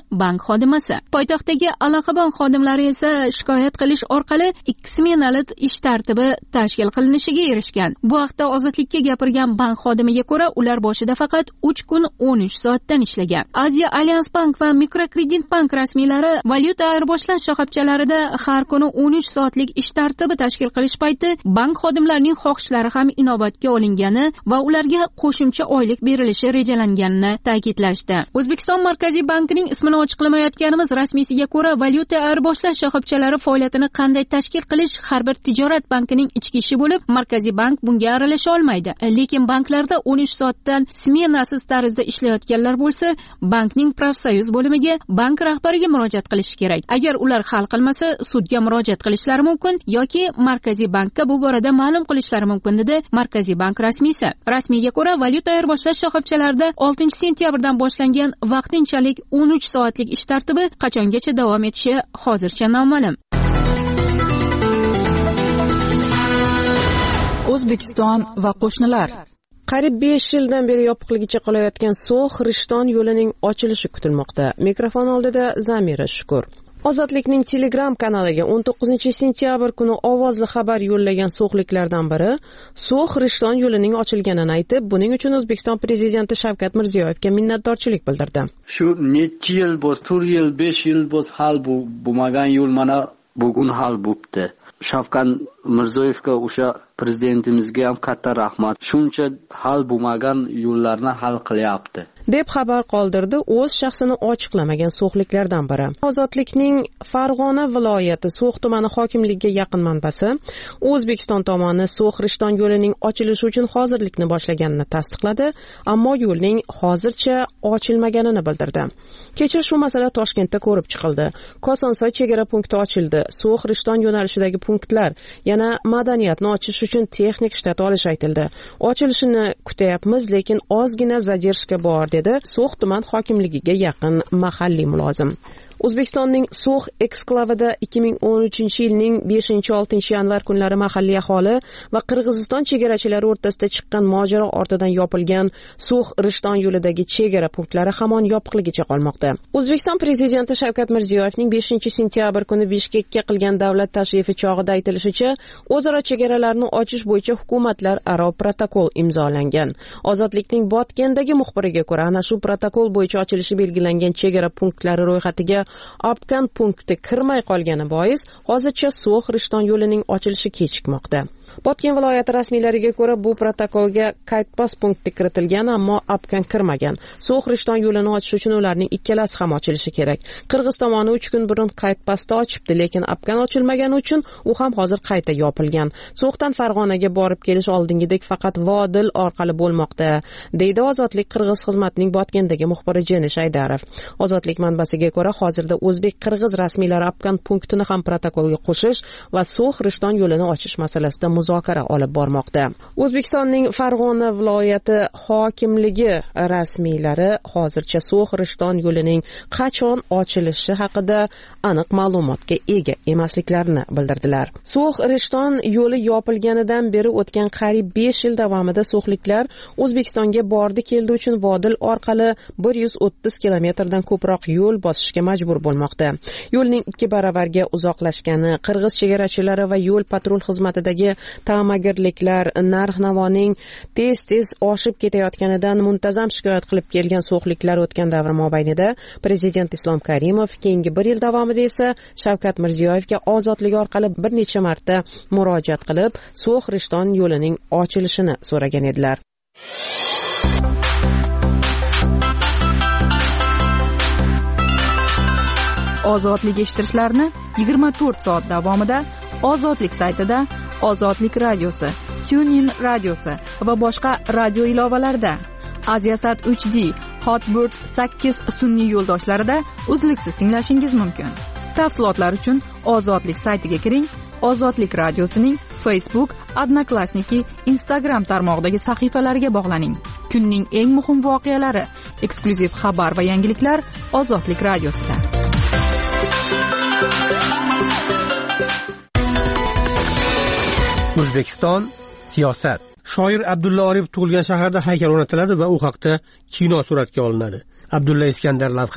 xodimasi. Poytaxtdagi aloqa bank xodimlari esa shikoyat qilish orqali 2 smenali ish tartibi tashkil qilinishiga erishgan. Bu haqda Ozodlikka gapirgan bank xodimiga ko'ra, ular boshida faqat 3 kun 13 soatdan ishlagan. Aziya Allianz Bank va Mikrokredit Bank rasmiylari valyuta ayirboshlash shoxobchalarida har kuni 13 soatlik ish tartibi tashkil qilish payti bank xodimlarining xohishlari ham inobatga olingani va ularga qo'shimcha oylik berilishi rejalanganini ta'kidlashdi. O'zbekiston Markaziy bankining ismini ochiqlamayotganimiz rasmiysiga ko'ra, valyuta ayirboshlash shoxobchalari faoliyatini qanday tashkil qilish har bir tijorat bankining ichki ishi bo'lib, Markaziy bank bunga aralasha olmaydi. Lekin banklarda 13 soatdan smenasiz tarzda ishlayotganlar bo'lsa, bankning profsoyuz bo'limiga, bank rahbariga murojaat qilish kerak. Agar ular hal qilmasa, sudga murojaat qilishlari mumkin yoki Markaziy bankka bu borada ma'lum qilishlari mumkin, dedi Markaziy bank rasmiysi. Rasmiyga ko'ra, valyuta ayirboshlash shoxobchalarida 6-sentyabrdan boshlangan vaqtinchalik 13 soatlik ish tartibi qachongacha davom etishi hozircha noma'lum. O'zbekiston va qo'shnilar. Qariyb 5 yildan beri yopiqligicha qolayotgan So'x-Rishton yo'lining ochilishi kutilmoqda. Mikrofon oldida Zamira Shukur. Ozodlikning Telegram kanaliga 19-sentyabr kuni ovozli xabar yo'llagan so'xliklardan biri So'x-Rishton yo'lining ochilganini aytib, buning uchun O'zbekiston prezidenti Shavkat Mirziyoyevga minnatdorchilik bildirdi. Shu necha yil bo'z, 4 yil, 5 yil bo'z hal bo'lmagan yo'l mana bugun hal bo'libdi. Shavkat Mirziyoyevga o'sha prezidentimizga ham katta rahmat. Shuncha hal bo'lmagan yo'llarni hal qilyapti, deb xabar qoldirdi o'z shaxsini ochiqlamagan so'xliklardan biri. Ozodlikning Farg'ona viloyati So'x tumani hokimligiga yaqin manbasi O'zbekiston tomoni So'x-Rishton yo'lining ochilishi uchun hozirlikni boshlaganini tasdiqladi, ammo yo'lning hozircha ochilmaganini bildirdi. Kecha shu masala Toshkentda ko'rib chiqildi. Kosonsoy chegara punkti ochildi. So'x-Rishton yo'nalishidagi punktlar yana madaniyatni ochish uchun texnik shtat olish aytildi. Ochilishini kutyapmiz, lekin ozgina zadirshka bor, dedi So'x tuman hokimligiga yaqin mahalliy mulozim. O'zbekistonning So'x eksklavida 2013-yilning 5-6 yanvar kunlari mahalliy aholi va Qirg'iziston chegarachilari o'rtasida chiqqan mojaro ortidan yopilgan So'x-Rishton yo'lidagi chegara punktlari hamon yopiqligicha qolmoqda. O'zbekiston prezidenti Shavkat Mirziyoyevning 5-sentyabr kuni Bishkekka qilgan davlat tashrifi chog'ida aytilishicha, o'zaro chegaralarni ochish bo'yicha hukumatlar aro protokol imzolangan. Ozodlikning Botkendagi muxbiriga ko'ra, ana shu protokol bo'yicha ochilishi belgilangan chegara punktlari ro'yxatiga Apkan punkti kirmay qolgani bois hozircha So'x-Rishton yo'lining ochilishi kechikmoqda. Botken viloyati rasmiylariga ko'ra, bu protokolga Kaytpas punkti kiritilgan, ammo Apkan kirmagan. So'x-Rishton yo'lini ochish uchun ularning ikkalasi ham ochilishi kerak. Qirg'iz tomoni 3 kun burun Kaytpasda ochibdi, lekin Apkan ochilmagani uchun u ham hozir qayta yopilgan. So'xdan Farg'onaga borib kelish oldingidek faqat Vodil orqali bo'lmoqda, deydi Ozodlik Qirg'iz xizmatining Botgendagi muxbiri Jenish Aydarov. Ozodlik manbasiga ko'ra, hozirda o'zbek-qirg'iz rasmiylari Apkan punktini ham protokolga qo'shish va So'x-Rishton yo'lini ochish masalasida muzokara olib bormoqda. O'zbekistonning Farg'ona viloyati hokimligi rasmiylari hozircha So'x-Rishton yo'lining qachon ochilishi haqida aniq ma'lumotga ega emasliklarini bildirdilar. So'x-Rishton yo'li yopilganidan beri o'tgan qariyb 5 yil davomida so'xliklar O'zbekistonga bordi-keldi uchun Vodil orqali 130 kilometrdan ko'proq yo'l bosishga majbur bo'lmoqda. Yo'lning 2 baravarga uzoqlashgani, qirg'iz chegarachilari va yo'l patrul xizmatidagi ta'magirliklar narx-navoning tez-tez oshib ketayotganidan muntazam shikoyat qilib kelgan so'xliklar o'tgan davr mobaynida prezident Islom Karimov keyingi 1 yil davomida esa Shavkat Mirziyoyevga ozodlik orqali bir necha marta murojaat qilib, So'x-Rishton yo'lining ochilishini so'ragan edilar. Ozodlik eshittirishlarni 24 soat davomida Ozodlik saytida, Ozodlik radiosi, TuneIn radiosi va boshqa radio ilovalarida, Aziasat 3D, Hotbird 8 sun'iy yo'ldoshlarida uzluksiz tinglashingiz mumkin. Tafsilotlar uchun Ozodlik saytiga kiring. Ozodlik radiosining Facebook, Odnoklassniki, Instagram tarmog'idagi sahifalariga bog'laning. Kunning eng muhim voqealari, eksklyuziv xabar va yangiliklar Ozodlik radiosida. O'zbekiston siyosat. Shoir Abdulla Oripov tug'ilgan shaharda haykal o'rnatiladi va u haqda kino suratga olinadi. Abdulla Iskandar lavhasi.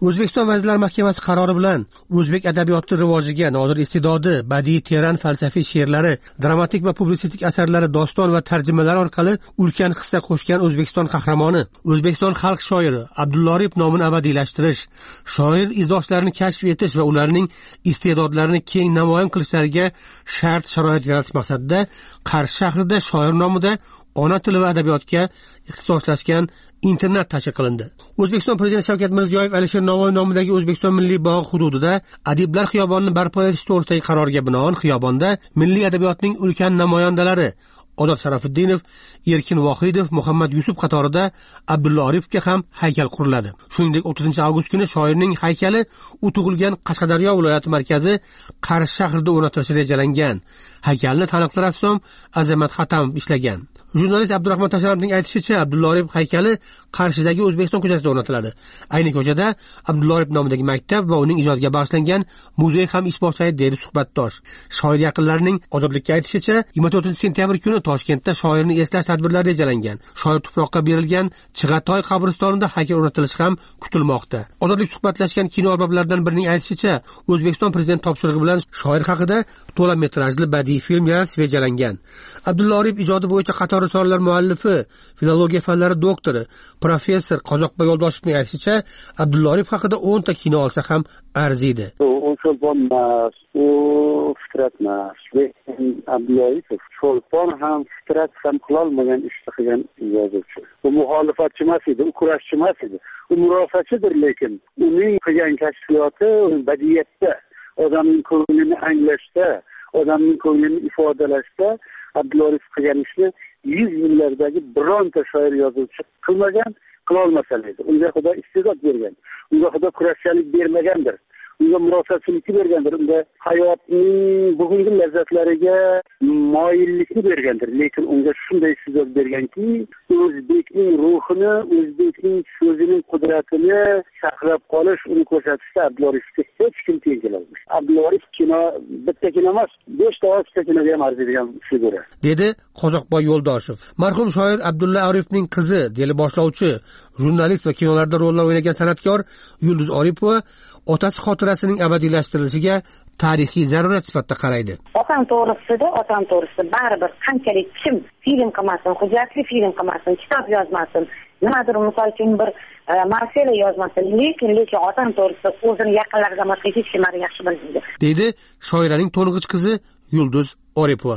O'zbekiston Vazirlar Mahkamasi qarori bilan o'zbek adabiyoti rivojiga nodir iste'dodi, badiiy teran falsafiy she'rlari, dramatik va publisistik asarlari, doston va tarjimalar orqali ulkan hissa qo'shgan O'zbekiston qahramoni, O'zbekiston xalq shoiri Abdulla Oripov nomini abadiylashtirish, shoir izdoshlarini kashf etish va ularning iste'dodlarini keng namoyon qilishlariga shart sharoit yaratish maqsadida Qarshi shahrida shoir nomida ona tili va adabiyotga ixtisoslashgan internat tashkil qilindi. O'zbekiston Prezidenti Shavkat Mirziyoyev Alisher Navoiy nomidagi O'zbekiston Milliy bog'i hududida Adiblar xiyobonini barpo etish to'g'risidagi qarorga binoan xiyobonda milliy adabiyotning ulkan namoyandalari Ozod Sharafiddinov, Erkin Vohidov, Muhammad Yusuf qatorida Abdulla Oripovga ham haykal quriladi. Shuningdek, 30-avgust kuni shoirning haykali u tug'ilgan Qashqadaryo viloyati markazi Qarshi shahrida o'rnatilishi rejalangan. Haykalni taniqli rassom Azamat Xatamov ishlagan. Jurnalist Abdurahmon Tasharovning aytishicha, Abdulla Oripov haykali Qarshidagi O'zbekiston ko'chasida o'rnatiladi. Ayni ko'chada Abdulla Oripov nomidagi maktab va uning ijodiga bag'ishlangan muzey ham ish boshlaydi, deydi suhbatdosh. Shoir yaqinlarining Ozodlikka aytishicha, 24-sentyabr kuni Toshkentda shoirni eslash tadbirlari rejalangan. Shoir tuproqqa berilgan Chig'atoy qabristonida haykal o'rnatilishi ham kutilmoqda. Ozodlik suhbatlashgan kino arboblaridan birining aytishicha, O'zbekiston prezidenti topshirig'i bilan shoir haqida to'la metrajli badiiy film yaratish rejalangan. Abdulla Oripov ijodi bo'yicha qator risoralar muallifi, filologiya fanlari doktori, professor Qozoqboy Yo'ldoshevning aytishicha, Abdulla Oripov haqida 10 ta kino olsa ham arziydi. U cho'lponmas, u fitratmas. Lekin Abdulla Oripov cho'lpon ham fitrat ham qilolmagan ishni qilgan yozuvchi. U muxolifatchi emas edi, u kurashchi emas edi. U murofachidir, lekin uning qilgan kashfiyoti badiiyatda, odamning ko'nglini anglashda, odamning ko'nglini ifodalashda Abdulla Oripov qilgan ishni 100 yillardagi bironta shoir yozuvchi qilmagan, qila olmasa edi. Unga Xudo iste'dod bergan. Unga Xudo kurashchilik bermagandir. Unga murosachilikni bergandir. Unga hayotning bugungi lazzatlariga moyillikni bergandir. Lekin unga shunday iste'dod berganki, o'zbekning ruhini, o'zbekning so'zining qudratini saqlab qolish, uni ko'rsatishda Abdulla Oripovga hech kim teng kelolmaydi. Abdulla Oripov kino bitta kino emas, 5 ta 6 ta kinoga ham arziydigan figura. Dedi Qozoqboy Yo'ldoshev. Marhum shoir Abdulla Oripovning qizi, deli boshlovchi, jurnalist va kinolarda rollar o'ynagan san'atkor Yulduz Oripova otasi xotirasining abadiylashtirilishiga tarixiy zarurat sifatida qaraydi. Otam to'g'risida baribir qanchalik kim film qilmasin, hujjatli film qilmasin, kitob yozmasin, nimadir misol uchun bir marsela yozmasin, lekin otam to'g'risida o'zini yaqinlaridan boshqa hech kim yaxshi bilmaydi, deydi shoiraning to'ng'ich qizi Yulduz Oripova.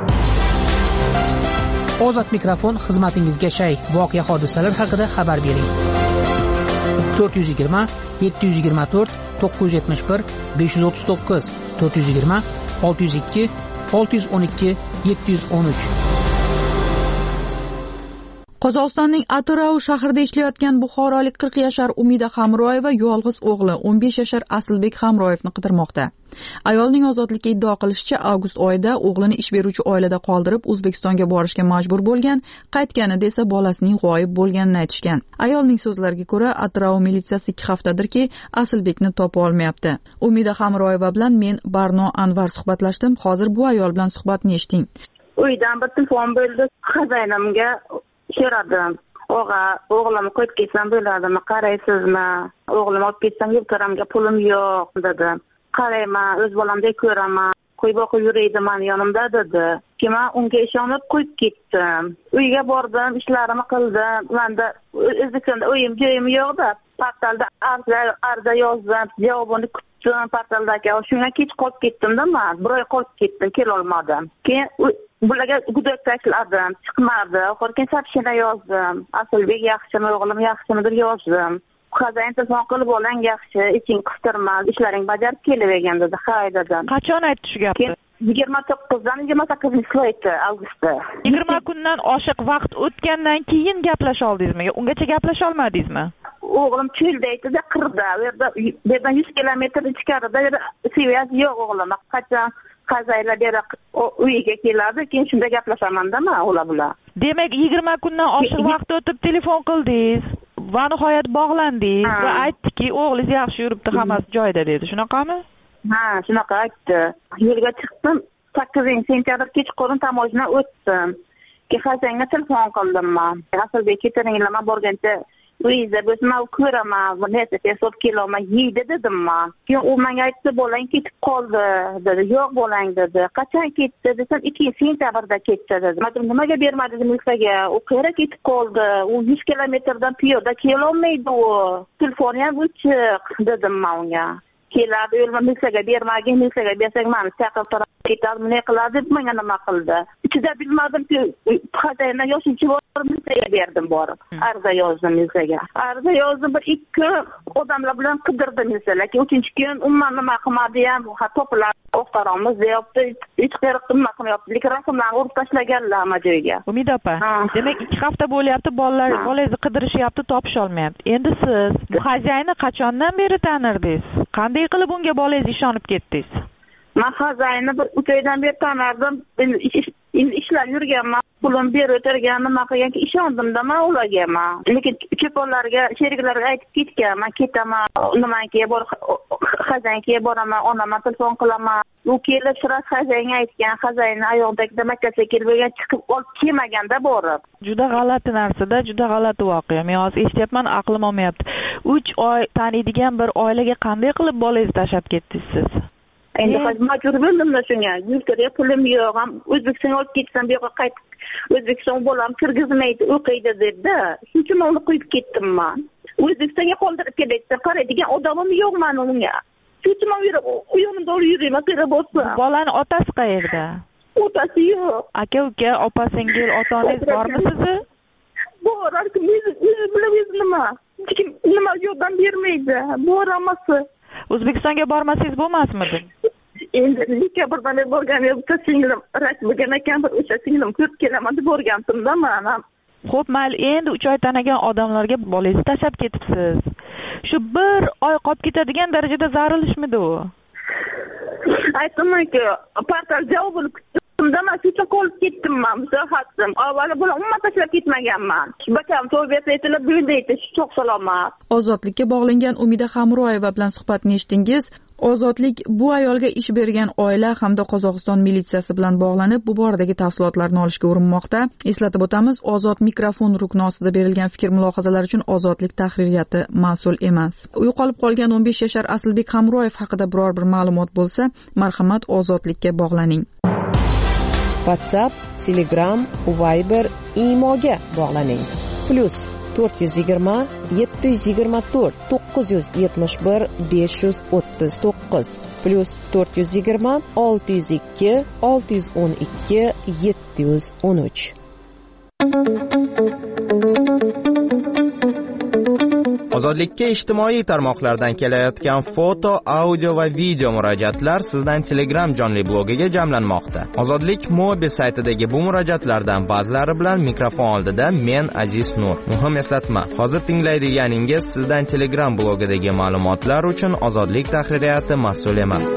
Ozod mikrofon xizmatingizga shay. Voqea hodisalar haqida xabar bering. 420 724 971 539 420 602 612 713. Qozog'istonning Atirau shahrida ishlayotgan buxorolik 40 yashar Umida Hamroyeva yolg'iz o'g'li 15 yashar Aslbek Hamroyevni qidirmoqda. Ayolning ozodlikka iddao qilishicha, avgust oyida o'g'lini ish beruvchi oilada qoldirib O'zbekistonga borishga majbur bo'lgan, qaytganida esa bolasining g'oyib bo'lganini aytishgan. Ayolning so'zlariga ko'ra, Atirau militsiyasi 2 haftadirki Aslbekni topa olmayapti. Umida Hamroyeva bilan men Barno Anvar suhbatlashdim. Hozir bu ayol bilan suhbatni eshiting. Uydan bir telefon bo'ldi, xazayinimga so'radim. O'g'lim qo'yib ketsam bo'ladimi, qaraysizmi? O'g'lim olib ketsam yurtaramga pulim yo'q dedi. Qarayman, o'z bolamdek ko'raman. Qo'yib o'qib yuraydi mani yonimda dedi. Keyin unga ishonib qo'yib ketdim. Uyga bordim, ishlarimni qildim. Menda O'zbekistonda o'yim-joyim yo'q-da. Portalda arza yozdim, javobini kutdim portaldagi. Shundan kech qolib ketdim-da men. Bir oy qolib ketdim, kela olmadim. Keyin bularga gudak tashladim, chiqmadi. Oxirgi sapshina yozdim. Aslbek yaxshimi, o'g'lim yaxshimi deb yozdim. Xazayin telefon qilib olang yaxshi, iching qistirmas, ishlaring bajarib kelavergan dedi. Hay dedim. Qachon aytdi shu gapni? 29dan 28 avgustda. 20 kundan oshiq vaqt o'tgandan keyin gaplasha oldingizmi? Ungacha gaplasha olmadingizmi? O'g'lim cho'lda aytdi-da, qirda. Bu yerdan 100 kilometr ichkarida svязь yo'q o'g'lim. Qachon Qazaylar beri uyiga keladi, keyin shunda gaplashaman-da men ular bilan. Demak, 20 kundan oshiq vaqt o'tib telefon qildingiz va nihoyat bog'landingiz va aytdiki, o'g'lingiz yaxshi yuribdi, hammasi joyida dedi. Shunaqami? Ha, shunaqa aytdi. Yo'lga chiqdim, 8-sentyabr kechqurun tamojdan o'tdim. Keyin Xazayinga telefon qildim men. Aslbek ketiringlar, men borgancha uyda biz man ko'raman bu narsa tezroq kelaman yeydi dedim man. Keyin u menga aytdi bolang ketib qoldi dedi. Yo'q bolang dedi. Qachon ketdi desam 2 sentyabrda ketdi dedi. Men nimaga bermadi milsaga? U qayerga ketib qoldi? U 100 kilometrdan piyoda kelolmaydi u. Telefoni ham o'chiq dedim men unga. Keladi yo'lma milsaga bermagin, milsaga bersang meni chaqirib turib ketadi, ne qiladi deb menga nima qildi. Ichida bilmadimki, xazayna yoshinchi bor milsaga berdim borib. Arza yozdim milsaga. Arza yozdim, bir 2 odamlar bilan qidirdim milsaga. Lekin 3-kun umuman nima qilmadi ham, to'plar o'qtaramiz deyapti, hech qayerga nima qilmayapti. Lekin rasmlarni urib tashlaganlar hamma joyga. Umid opa, demak 2 hafta bo'lyapti, bolangizni qidirishyapti, topisha olmayapti. Endi siz bu xazayni qachondan beri tanirdingiz? Qanday qilib unga bolangiz ishonib ketdingiz? Men xazayni 3 oydan beri tanirdim. Ishlab yurganman, pulim berib o'tirganman, nima qilganki ishondim-da men ularga men. Lekin cho'ponlarga, sheriklarga aytib ketganman, ketaman, nimaniki bor xazayniga boraman, onaman telefon qilaman. U kelib shiraz xazayniga aytgan, xazayni oyog'idagi maktabga kelib chiqib olib kelmaganda borib. Juda g'alati narsa-da, juda g'alati voqea. Men hozir eshityapman, aqlim olmayapti. 3 oy taniydigan bir oilaga qanday qilib bolangizni tashlab ketdingiz siz? Endi majbur bo'ldimda shunga. Yurtga pulim yo'q, ham O'zbekistonga olib ketsam bu yoqqa qaytib O'zbekiston bolam kirgizmaydi, o'qiydi dedi. Shuning uchun uni qo'yib ketdim men. O'zbekistonga qoldirib kelayotgan qaraydigan odamim yo'q men unga. Shuning uchun men u yonimda yurayman, qayerda bo'lsa. Bolani otasi qayerda? Otasi yo'q. Aka-uka, opa-singil, ota-onangiz bormi sizni? Bor, o'zi nima? Nima yordam bermaydi. Bor amasi. O'zbekistonga bormasangiz bo'lmasmidi? Endi dekabrdan borganim, bitta singlim rak bo'lgan ekan, bir o'sha singlim ko'rib kelaman deb borgandim-da men. Xo'p, mayli, endi 3 oy tanagan odamlarga bolangizni tashlab ketibsiz. Shu bir oy qolib ketadigan darajada zarilishmidi u? Aytdim-ki, portal javobini kutdim-da, men shu uchun qolib ketdim men, musafatdim. Avvalo bular umuman tashlab ketmaganman. Bakam tavbiyat aytilib bo'ldi, sog' salomat. Ozodlikka bog'langan Umida Hamroyeva bilan suhbatni eshitdingiz. Ozodlik bu ayolga ish bergan oila hamda Qozog'iston militsiyasi bilan bog'lanib, bu boradagi tafsilotlarni olishga urinmoqda. Eslatib o'tamiz, Ozod mikrofon rukni ostida berilgan fikr-mulohazalar uchun Ozodlik tahririyati mas'ul emas. Yo'qolib qolgan 15 yashar Aslbek Hamroyev haqida biror bir ma'lumot bo'lsa, marhamat Ozodlikka bog'laning. WhatsApp, Telegram, Viber, Imoga bog'laning. +420 724 971 539 +420 602 612 713. Ozodlikka ijtimoiy tarmoqlardan kelayotgan foto, audio va video murojaatlar sizdan Telegram jonli blogiga jamlanmoqda. Ozodlik mobil saytidagi bu murojaatlardan ba'zilari bilan mikrofon oldida men Aziz Nur. Muhim eslatma, hozir tinglaydiganingiz sizdan Telegram blogidagi ma'lumotlar uchun Ozodlik tahririyati mas'ul emas.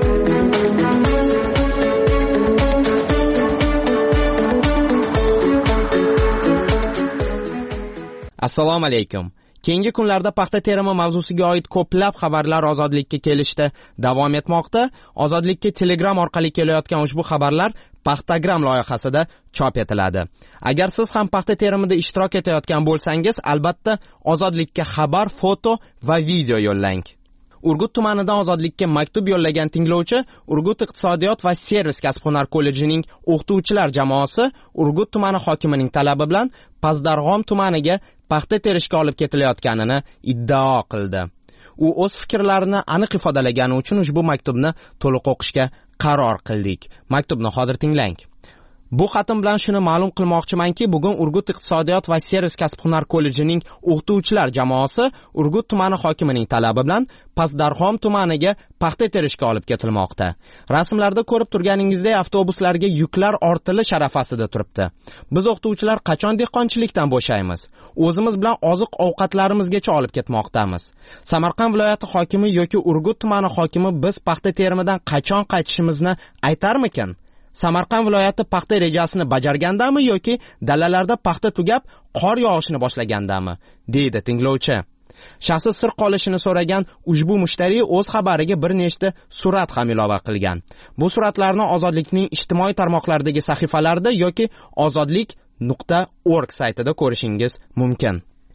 Assalomu alaykum. Keyingi kunlarda paxta terimi mavzusiga oid ko'plab xabarlar Ozodlikka kelishda davom etmoqda. Ozodlikka Telegram orqali kelayotgan ushbu xabarlar Paxtagram loyihasida chop etiladi. Agar siz ham paxta terimida ishtirok etayotgan bo'lsangiz, albatta Ozodlikka xabar, foto va video yo'llang. Urgut tumanidan Ozodlikka maktub yo'llagan tinglovchi Urgut iqtisodiyot va servis kasb-hunar kollejining o'qituvchilar jamoasi Urgut tumani hokimining talabi bilan Pazdarg'om tumaniga paxta terishga olib ketilayotganini iddao qildi. U o'z fikrlarini aniq ifodalagani uchun ushbu maktubni to'liq o'qishga qaror qildik. Maktubni hozir tinglang. Bu xatim bilan shuni ma'lum qilmoqchimanki, bugun Urgut iqtisodiyot va servis kasb-hunar kollejining o'qituvchilar jamoasi Urgut tumani hokimining talabi bilan Pazdarg'om tumaniga paxta terishga olib ketilmoqda. Rasmlarda ko'rib turganingizdek avtobuslarga yuklar ortilish arafasida turibdi. Biz o'qituvchilar qachon dehqonchilikdan bo'shaymiz? O'zimiz bilan oziq-ovqatlarimizgacha olib ketmoqdamiz. Samarqand viloyati hokimi yoki Urgut tumani hokimi biz paxta terimidan qachon qaytishimizni aytarmikin? Samarqand viloyati paxta rejasini bajargandami yoki dalalarda paxta tugab qor yog'ishni boshlagandami, deydi tinglovchi. Shaxsi sir qolishini so'ragan ushbu mushtariy o'z xabariga bir nechta surat ham ilova qilgan. Bu suratlarni Ozodlikning ijtimoiy tarmoqlardagi sahifalarida yoki ozodlik.org saytida ko'rishingiz mumkin.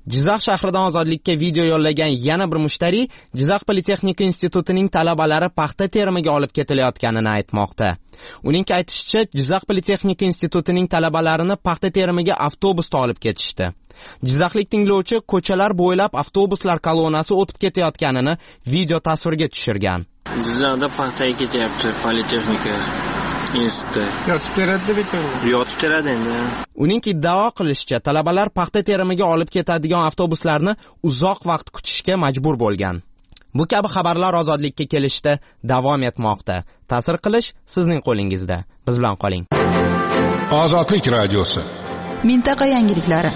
Jizzax shahridan ozodlikka video yo'llagan yana bir mushtariy Jizzax Politexnika institutining talabalari paxta terimiga olib ketilayotganini aytmoqda. Uning aytishicha, Jizzax Politexnika institutining talabalarini paxta terimiga avtobusda olib ketishdi. Jizzaxlik tinglovchi ko'chalar bo'ylab avtobuslar kolonnasi o'tib ketayotganini video tasvirga tushirgan. Jizzaxda paxtaga ketyapti Politexnika instituti. Yotib teradi endi. Uning iddao qilishicha, talabalar paxta terimiga olib ketadigan avtobuslarni uzoq vaqt kutishga majbur bo'lgan. Bu kabi xabarlar ozodlikka kelishda davom etmoqda. Ta'sir qilish sizning qo'lingizda. Biz bilan qoling. Ozodlik radiosi. Mintaqa yangiliklari.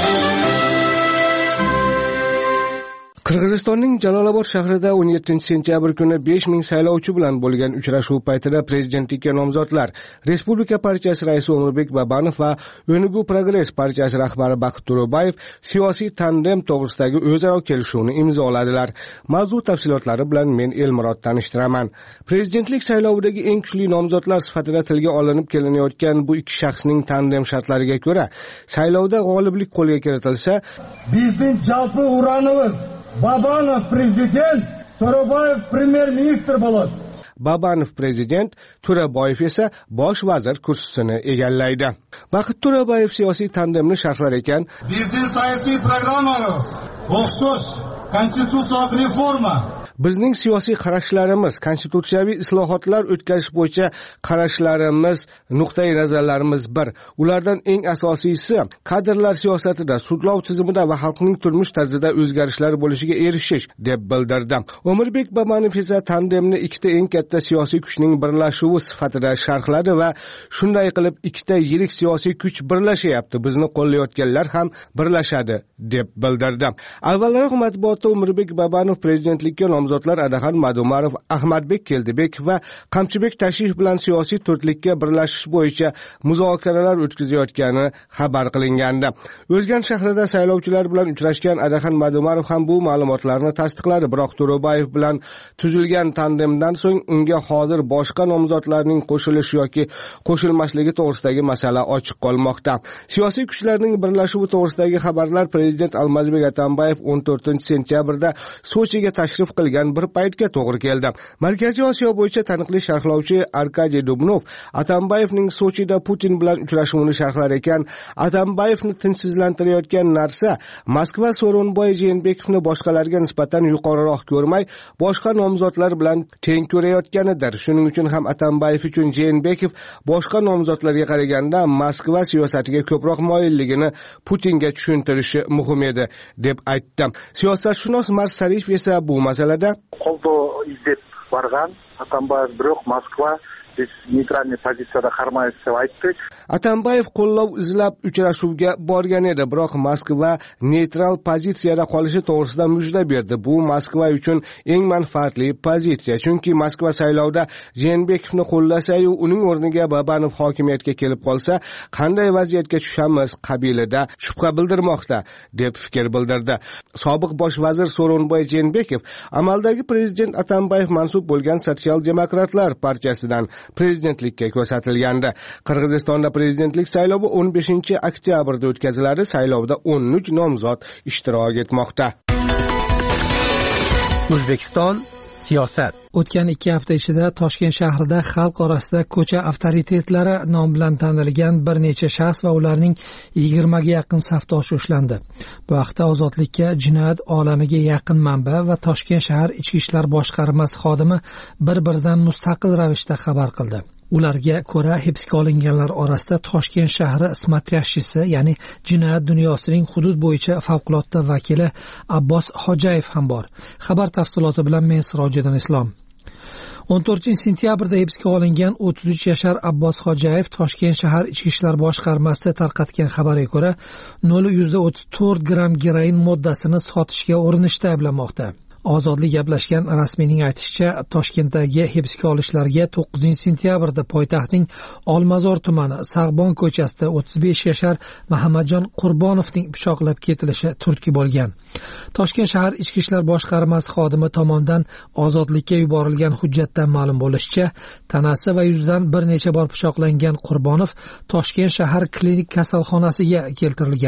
Qirg'izistonning Jalolobod shahrida 17-sentyabr kuni 5000 saylovchi bilan bo'lgan uchrashuv paytida prezidentlikka nomzodlar Respublika partiyasi raisi O'mirbek Babanov va O'nugu Progress partiyasi rahbari Baqit To'ro'bayev siyosiy tandem to'g'risidagi o'zaro kelishuvni imzoladilar. Mavzu tafsilotlari bilan men Elmurod tanishtiraman. Prezidentlik saylovidagi eng kuchli nomzodlar sifatida tilga olinib kelinayotgan bu ikki shaxsning tandem shartlariga ko'ra, saylovda g'oliblik qo'lga kiritilsa, bizning jalpi uranimiz Babanov prezident, To'ro'bayev premyer-ministr bo'ladi. Babanov prezident, To'ro'bayev esa bosh vazir kursisini egallaydi. Baqit To'ro'bayev siyosiy tandemni sharhlar ekan, bizning siyosiy programmamiz o'xshash konstitutsiyaviy reforma. Bizning siyosiy qarashlarimiz, konstitutsiyaviy islohotlar o'tkazish bo'yicha qarashlarimiz, nuqtai nazarlarimiz bir. Ulardan eng asosiysi kadrlar siyosatida, sudlov tizimida va xalqning turmush tarzida o'zgarishlar bo'lishiga erishish deb bildirdi. O'mirbek Babanov esa tandemni ikkita eng katta siyosiy kuchning birlashuvi sifatida sharhladi va shunday qilib ikkita yirik siyosiy kuch birlashyapti. Bizni qo'llayotganlar ham birlashadi deb bildirdi. Avvalroq matbuotda O'mirbek Babanov prezidentlikka nomzodlar Adaxon Madumarov, Ahmadbek Keldibek va Qamchibek Tashrif bilan siyosiy to'rtlikka birlashish bo'yicha muzokaralar o'tkazayotgani xabar qilingandi. O'zgan shahrida saylovchilar bilan uchrashgan Adaxon Madumarov ham bu ma'lumotlarni tasdiqladi, biroq To'ro'bayev bilan tuzilgan tandemdan so'ng unga hozir boshqa nomzodlarning qo'shilish yoki qo'shilmasligi to'g'risidagi masala ochiq qolmoqda. Siyosiy kuchlarning birlashuvi to'g'risidagi xabarlar prezident Almazbek Atambayev 14-sentyabrda Sochiga tashrif qilgan bir paytga to'g'ri keldi. Markaziy Osiyo bo'yicha taniqli sharhlovchi Arkadiy Dubnov Atambayevning Sochida Putin bilan uchrashuvini sharhlar ekan, Atambayevni tinchsizlantirayotgan narsa Moskva So'ronboy Jeenbekovni boshqalarga nisbatan yuqoriroq ko'rmay, boshqa nomzodlar bilan teng ko'rayotganidir. Shuning uchun ham Atambayev uchun Jeenbekov boshqa nomzodlarga qaraganda Moskva siyosatiga ko'proq moyilligini Putinga tushuntirishi muhim edi deb aytdi. Siyosatshunos Mars Saripov esa bu masalada qo'lda izlab borgan Atambayev biroq Moskva biz neytral pozitsiyada qarmaymiz deb aytdi. Atambayev qo'llov izlab uchrashuvga borgan edi, biroq Moskva neytral pozitsiyada qolishi to'g'risida mujda berdi. Bu Moskva uchun eng manfaatli pozitsiya, chunki Moskva saylovda Jeenbekovni qo'llasa-yu uning o'rniga Babanov hokimiyatga kelib qolsa, qanday vaziyatga tushamiz qabilida shubha bildirmoqda deb fikr bildirdi. Sobiq bosh vazir So'ronboy Jeenbekov amaldagi prezident Atambayev mansub bo'lgan Sotsial-demokratlar partiyasidan prezidentlikka ko'rsatilgandi. Qirg'izistonda prezidentlik saylovi 15-oktyabrda o'tkaziladi. Saylovda 13 nomzod ishtirok etmoqda. O'zbekiston siyosat. O'tgan 2 hafta ichida Toshkent shahrida xalq orasida ko'cha avtoritetlari nom bilan tanilgan bir necha shaxs va ularning 20 ga yaqin safdoshi ushlandi. Bu haqda Ozodlikka jinoyat olamiga yaqin manba va Toshkent shahar ichki ishlar boshqarmasi xodimi bir-biridan mustaqil ravishda xabar qildi. Ularga ko'ra, hibsga olinganlar orasida Toshkent shahri ismatrashchisi, ya'ni jinoyat dunyosining hudud bo'yicha favqulodda vakili Abbos Xo'jayev ham bor. Xabar tafsiloti bilan men Sirojiddin Islom. 14-sentyabrda hibsga olingan 33 yashar Abbos Xo'jayev Toshkent shahar ichki ishlar boshqarmasi tarqatgan xabarga ko'ra 0.34 gram geroin moddasini sotishga urinishda ayblanmoqda. Ozodlik gaplashgan rasmiyning aytishicha, Toshkentdagi hibsga olishlarga 9-sentyabrda poytaxtning Olmazor tumani Sag'bon ko'chasida 35 yashar Muhammadjon Qurbonovning pichoqlab ketilishi turtki bo'lgan. Toshkent shahar ichki ishlar boshqarmasi xodimi tomonidan Ozodlikka yuborilgan hujjatdan ma'lum bo'lishicha, tanasi va yuzidan bir necha bor pichoqlangan Qurbonov Toshkent shahar klinik kasalxonasiga keltirilgan.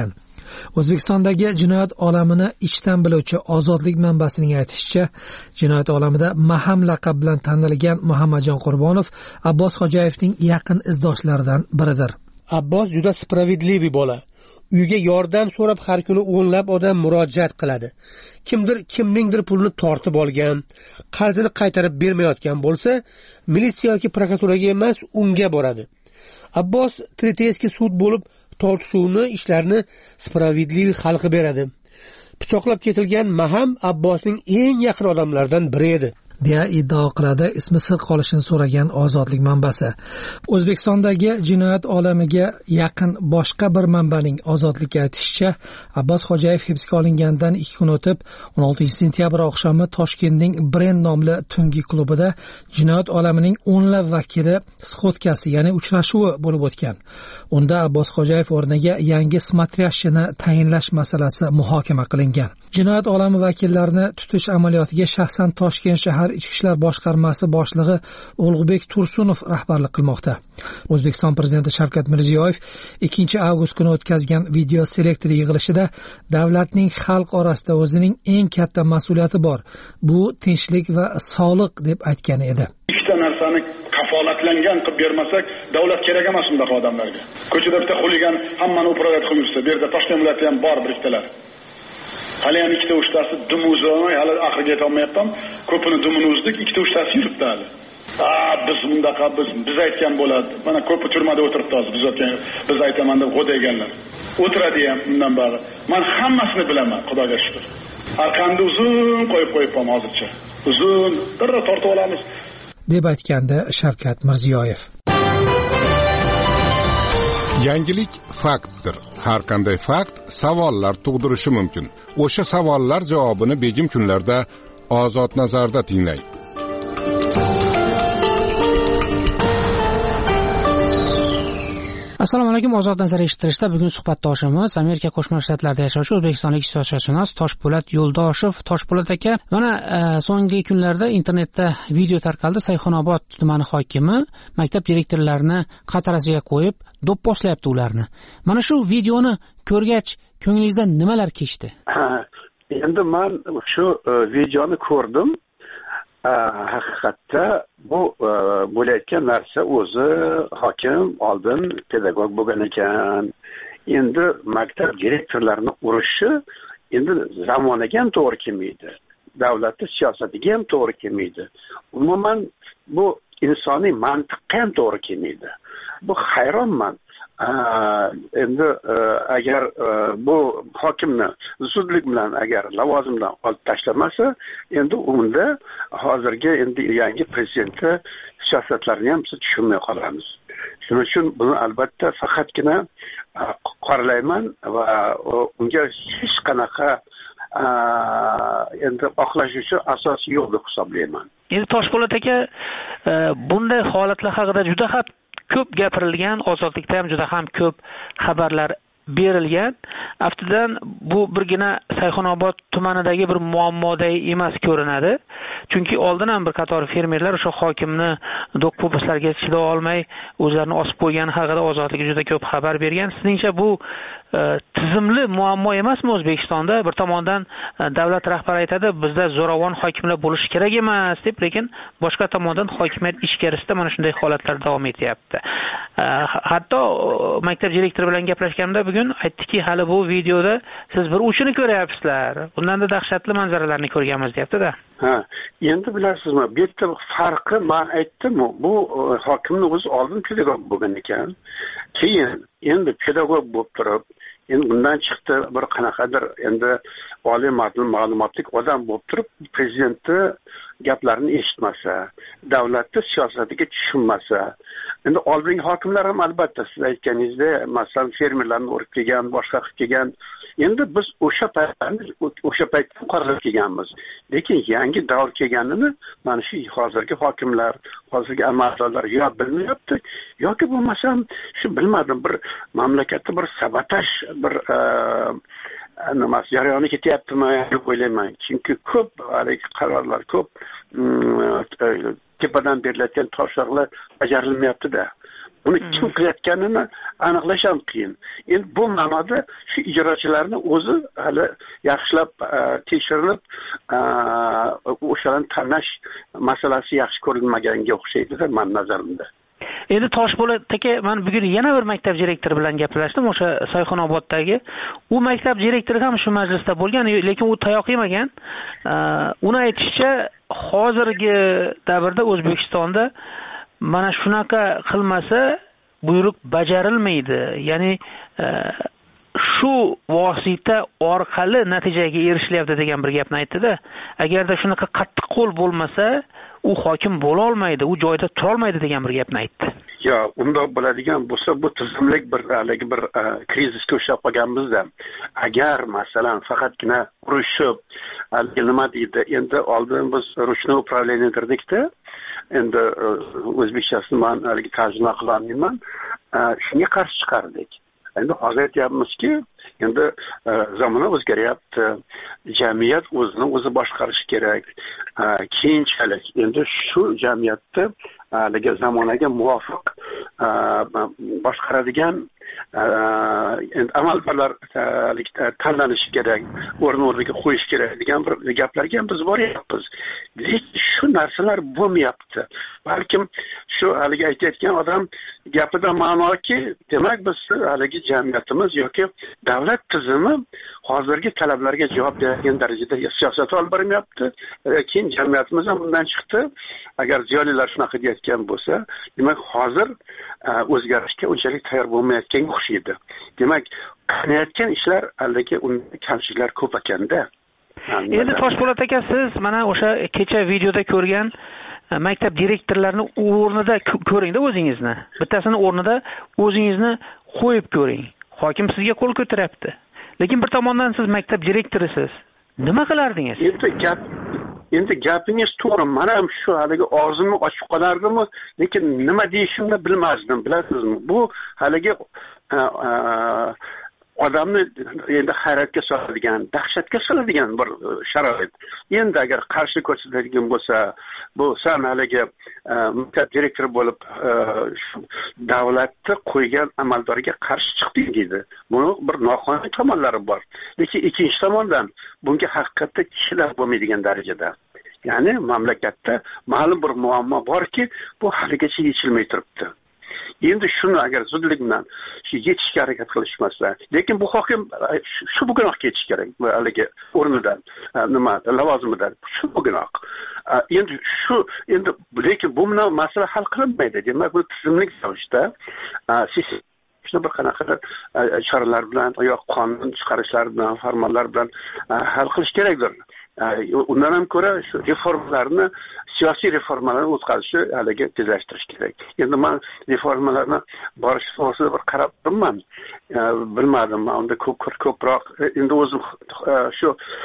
O'zbekistondagi jinoyat olamini ichdan biluvchi Ozodlik manbasining aytishicha, jinoyat olamida Maham laqab bilan tanilgan Muhammadjon Qurbonov Abbos Xojayevning yaqin izdoshlaridan biridir. Abbos juda spravvedliy bola. Uyga yordam so'rab har kuni o'nlab odam murojaat qiladi. Kimdir kimningdir pulini tortib olgan, qarzini qaytarib bermayotgan bo'lsa, militsiya yoki prokuraturaga emas, unga boradi. Abbos Triteski sud bo'lib tortishuvni ishlarni spravvedliy hal qilib beradi. Pichoqlab ketilgan Maham Abbosning eng yaqin odamlaridan biri edi, deya iddao qiladi ismi sir qolishini so'ragan Ozodlik manbasi. O'zbekistondagi jinoyat olamiga yaqin boshqa bir manbaning Ozodlikka aytishicha, Abbos Xo'jayev hibsga olingandan 2 kun o'tib 16 sentyabr oqshomi Toshkentning Brend nomli tungi klubida jinoyat olamining o'nlab vakili sxotkasi, ya'ni uchrashuvi bo'lib o'tgan. Unda Abbos Xo'jayev o'rniga yangi smatrashchini tayinlash masalasi muhokama qilingan. Jinoyat olami vakillarini tutish amaliyotiga shaxsan Toshkent shahar Ichki ishlar boshqarmasi boshlig'i Ulug'bek Tursunov rahbarlik qilmoqda. O'zbekiston prezidenti Shavkat Mirziyoyev 2 avgust kuni o'tkazgan video selektor yig'ilishida davlatning xalq orasida o'zining eng katta mas'uliyati bor. Bu tinchlik va sog'liq deb aytgan edi. Ikkita narsani kafolatlangan qilib bermasak, davlat kerak emas bunday odamlarga. Ko'chada bitta xuligan hammani uprovat qilib yursa, bu yerda Toshkent viloyatida ham bor bir ikkilar. Hali ham ikkita uchtasi dumuzoni, hali oxiriga yeta olmayapman. Ko'pini dumini uzdik, ikkita uchtasi yuribdi hali. Biz bundaqa biz aytgan bo'ladi. Mana ko'pi turmada o'tiribdi hozir. Biz aytaman deb g'o'daganlar. O'tiradi ham undan bari. Men hammasini bilaman, Xudoga shukr. Arqamda uzun qo'yib qo'yibman hozircha. Uzun darra tortib olamiz, deb aytganda Shavkat Mirziyoyev. Yangilik faktdir. Har qanday fakt savollar tug'dirishi mumkin. O'sha savollar javobini begim kunlarda Ozod nazarda tinglang. Assalomu alaykum. Ozod nazar eshittirishda bugun suhbatdoshimiz Amerika Qo'shma Shtatlarida yashovchi o'zbekistonlik siyosatshunos Toshpo'lat Yo'ldoshev. Toshpo'lat aka, mana so'nggi kunlarda internetda video tarqaldi. Sayxunobod tumani hokimi maktab direktorlarini qatarasiga qo'yib do'pposlayapti ularni. Mana shu videoni ko'rgach, ko'nglingizda nimalar kechdi? Endi men shu videoni ko'rdim. Haqiqatda bu bo'layotgan narsa o'zi hokim oldin pedagog bo'lgan ekan. Endi maktab direktorlarini urishi endi zamoniga ham to'g'ri kelmaydi. Davlatning siyosatiga ham to'g'ri kelmaydi. Umuman bu insoniy mantiqqa ham to'g'ri kelmaydi. Bu hayronman. Endi agar bu hokimni zudlik bilan agar lavozimdan olib tashlamasa, endi unda hozirgi endi yangi prezidentni siyosatlarini ham biz tushunmay qolamiz. Shuning uchun buni albatta faqatgina qoralayman va unga hech qanaqa endi oqlash uchun asos yo'q deb hisoblayman. Endi Toshpo'lat aka, bunday holatlar haqida juda ko'p gapirilgan, Ozodlikda ham juda ham ko'p xabarlar berilgan. Aftidan bu birgina Sayxunobod tumanidagi bir muammoday emas ko'rinadi. Chunki oldin ham bir qator fermerlar o'sha hokimni do'q-po'pislarga chiday olmay o'zlarini osib qo'ygani haqida Ozodlikka juda ko'p xabar bergan. Sizningcha bu tizimli muammo emasmi O'zbekistonda? Bir tomondan davlat rahbari aytadi, bizda zo'ravon hokimlar bo'lishi kerak emas deb, lekin boshqa tomondan hokimiyat ichkarisida mana shunday holatlar davom etyapti. Hatto maktab direktori bilan gaplashganimda bugun aytdiki, hali bu videoda siz bir uchini ko'ryapsizlar. Bundan-da dahshatli manzaralarni ko'rganmiz deyapti-da. Endi bilasizmi, bu yerda farqi men aytdim, bu hokimning o'zi oldin pedagog bo'lgan ekan. Keyin endi pedagog bo'lib turib, endi bundan chiqdi bir qanaqadir endi oliy ma'lumotli odam bo'lib turib, prezidentni gaplarini eshitmasa, davlatning siyosatiga tushunmasa, endi oldingi hokimlar ham albatta siz aytganingizdek, masalan, fermerlarni urib kelgan, boshqa qilib kelgan. Endi biz o'sha paytda qaror kelganmiz. Lekin yangi davr kelganini mana shu hozirgi hokimlar, hozirgi amaldorlar yo bilmayapti, yoki bo'lmasam shu bilmadim, bir mamlakatda bir sabotaj, bir nima jarayoni ketyaptimi deb o'ylayman. Chunki ko'p qarorlar, ko'p tepadan berilayotgan topshiriqlar bajarilmayapti-da. Buni kim qilayotganini aniqlash ham qiyin. Endi bu ma'noda shu ijrochilarni o'zi hali yaxshilab tekshirilib, o'shalarni tanlash masalasi yaxshi ko'rilmaganga o'xshaydi-da men nazarimda. Endi Toshpo'lat aka, men bugun yana bir maktab direktori bilan gaplashdim, o'sha Sayxunoboddagi. U maktab direktori ham shu majlisda bo'lgan, lekin u tayoq yemagan. Uni aytishicha, hozirgi davrda O'zbekistonda mana shunaqa qilmasa buyruq bajarilmaydi. Ya'ni shu vosita orqali natijaga erishilyapti degan bir gapni aytdi-da. Agarda shunaqa qattiq qo'l bo'lmasa, u hokim bo'la olmaydi, u joyda tura olmaydi degan bir gapni aytdi. Yo, undoq bo'ladigan bo'lsa, bu tizimlik bir krizisga ushlab qolganmizda. Agar masalan faqatgina urushib, nima deydi, endi oldin biz rushni upravlение qildik-da, endi o'zbekchasini men tarjima qilolmayman, shunga qarshi chiqardik. Endi hozir aytyapmizki, endi zamon o'zgaryapti, jamiyat o'zini o'zi boshqarishi kerak. Keyinchalik endi shu jamiyatni haligi zamonaga muvofiq boshqaradigan amaldorlar tanlanishi kerak, o'rniga qo'yish kerak degan bir gaplarga ham biz boryapmiz. Lekin shu narsalar bo'lmayapti. Balkim shu haligi aytayotgan odam gapida ma'noki, demak biz haligi jamiyatimiz yoki davlat tizimi hozirgi talablarga javob beradigan darajada siyosat olib bormayapti. Keyin jamiyatimiz ham bundan chiqdi. Agar ziyolilar shunaqa deyotgan bo'lsa, demak hozir o'zgarishga unchalik tayyor bo'lmayotganga o'xshaydi. Demak, qilayotgan ishlar haligi unda kamchiliklar ko'p ekanda. Endi Toshpo'lat aka, siz mana o'sha kecha videoda ko'rgan maktab direktorlarini o'rnida ko'ring-da o'zingizni. Bittasini o'rnida o'zingizni qo'yib ko'ring. Hokim sizga qo'l ko'taryapti. Lekin bir tomondan siz maktab direktorisiz. Nima qilardingiz? Endi gapingiz to'g'ri. Men ham shu haligi og'zimni ochib qolardimmi, lekin nima deyishimni bilmasdim, bilasizmi? Bu haligi odamni endi hayratga soladigan, dahshatga soladigan bir sharoit. Endi agar qarshi ko'rsatadigan bo'lsa, bu san haligi maktab direktori bo'lib davlatni qo'ygan amaldorga qarshi chiqding deydi. Buni bir noqonuniy tomonlari bor. Lekin ikkinchi tomondan bunga haqiqatda chidab bo'lmaydigan darajada. Ya'ni mamlakatda ma'lum bir muammo borki, bu haligacha yechilmay turibdi. Endi shuni agar zudlik bilan yechishga harakat qilishmasa, lekin bu hokim shu bugunoq ketish kerak, haligi o'rnidan, nima lavozimidan, shu bugunoq. Endi lekin bu masala hal qilinmaydi. Demak, bu tizimlik ravishda shuni bir qanaqa choralar bilan, yo'q qonun chiqarishlar bilan, farmonlar bilan hal qilish kerakdir. Undan ham ko'ra shu reformalarni, siyosiy reformalarni o'tkazishni haligi tezlashtirish kerak. Endi men reformalarni borish to'g'risida bir qarab turibman. Bilmadim, men unda ko'proq endi o'zim shu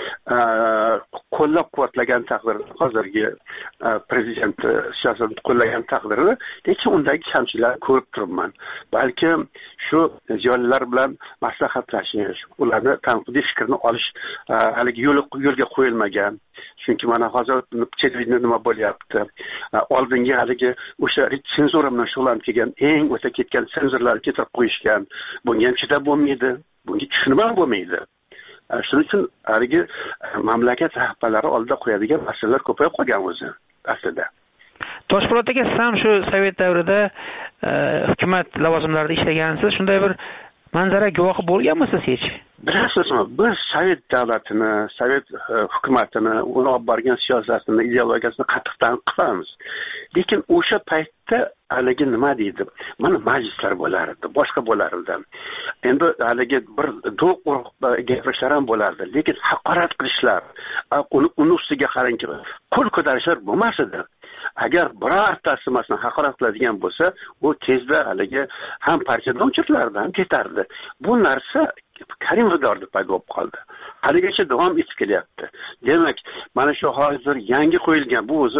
qo'llab-quvvatlagan taqdirda, hozirgi prezident siyosatini qo'llagan taqdirda, lekin undagi kamchiliklarni ko'rib turibman. Balkim shu ziyolilar bilan maslahatlashish, ularni tanqidiy fikrni olish haligi yo'lga qo'yilmagan. Chunki mana hozir televideniyada nima bo'lyapti? Oldingi haligi o'sha senzura bilan shug'ullanib kelgan, eng o'ta ketgan senzurlarni keltirib qo'yishgan. Bunga ham chidab bo'lmaydi, bunga tushunib ham bo'lmaydi. Shuning uchun haligi mamlakat rahbarlari oldida qo'yadigan masalalar ko'payib qolgan o'zi aslida. Toshpo'lat aka, siz ham shu Sovet davrida hukumat lavozimlarida ishlagansiz. Shunday bir manzara guvohi bo'lganmisiz hech? Bilasizmi, biz Sovet davlatini, Sovet hukumatini, uni olib borgan siyosatini, ideologiyasini qattiq tanqid qilamiz. Lekin o'sha paytda haligi nima deydi? Mana majlislar bo'lardi, boshqa bo'lardi. Endi haligi bir do'q gapirishlar ham bo'lardi, lekin haqorat qilishlar, uni ustiga qarangki, qo'l ko'tarishlar bo'lmas edi. Agar birortasi masalan haqorat qiladigan bo'lsa, u tezda haligi ham partiyadan o'chirilardi, ham ketardi. Bu narsa Karimov davrida paydo bo'lib qoldi. haligacha davom etib kelyapti. Demak, mana shu hozir yangi qo'yilgan bu o'zi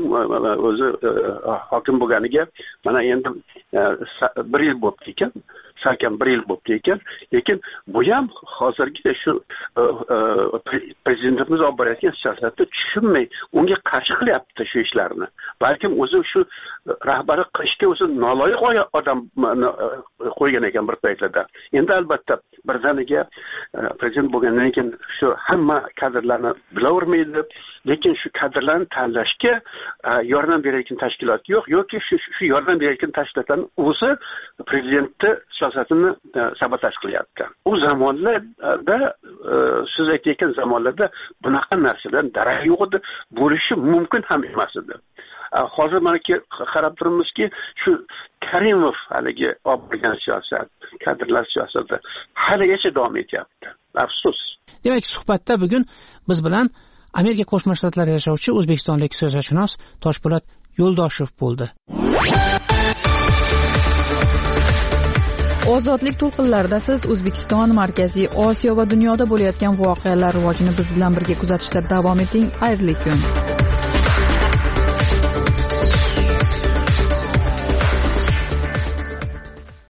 hokim bo'lganiga mana endi 1 yil bo'libdi ekan. Salkam 1 yil bo'libdi ekan, lekin bu ham hozirgi shu prezidentimiz olib borayotgan siyosatni tushunmay, unga qarshi qilyapti shu ishlarni. Balkim o'zi shu rahbari qilishga o'zi noloyiq odam qo'ygan ekan bir paytlarda. Endi albatta birdaniga prezident bo'lgandan keyin shu hamma kadrlarni bilavermaydi, lekin shu kadrlarni tanlashga yordam berayotgan tashkilot yo'q yoki shu yordam berayotgan tashkilotlarni o'zi prezidentni siyosatini sabotaj qilyapti. U zamonlarda siz aytayotgan zamonlarda bunaqa narsadan darak yo'q edi, bo'lishi mumkin ham emas edi. Hozir mana qarab turamizki, shu Karimov haligi olib borgan siyosat, kadrlar siyosati haligacha davom etyapti. Afsus. Demak, suhbatda bugun biz bilan Amerika Qo'shma Shtatlarida yashovchi o'zbekistonlik siyosatshunos Toshpo'lat Yo'ldoshev bo'ldi. Ozodlik to'lqinlarida siz O'zbekiston, Markaziy Osiyo va dunyoda bo'layotgan voqealar rivojini biz bilan birga kuzatishda davom eting. Xayrli kun.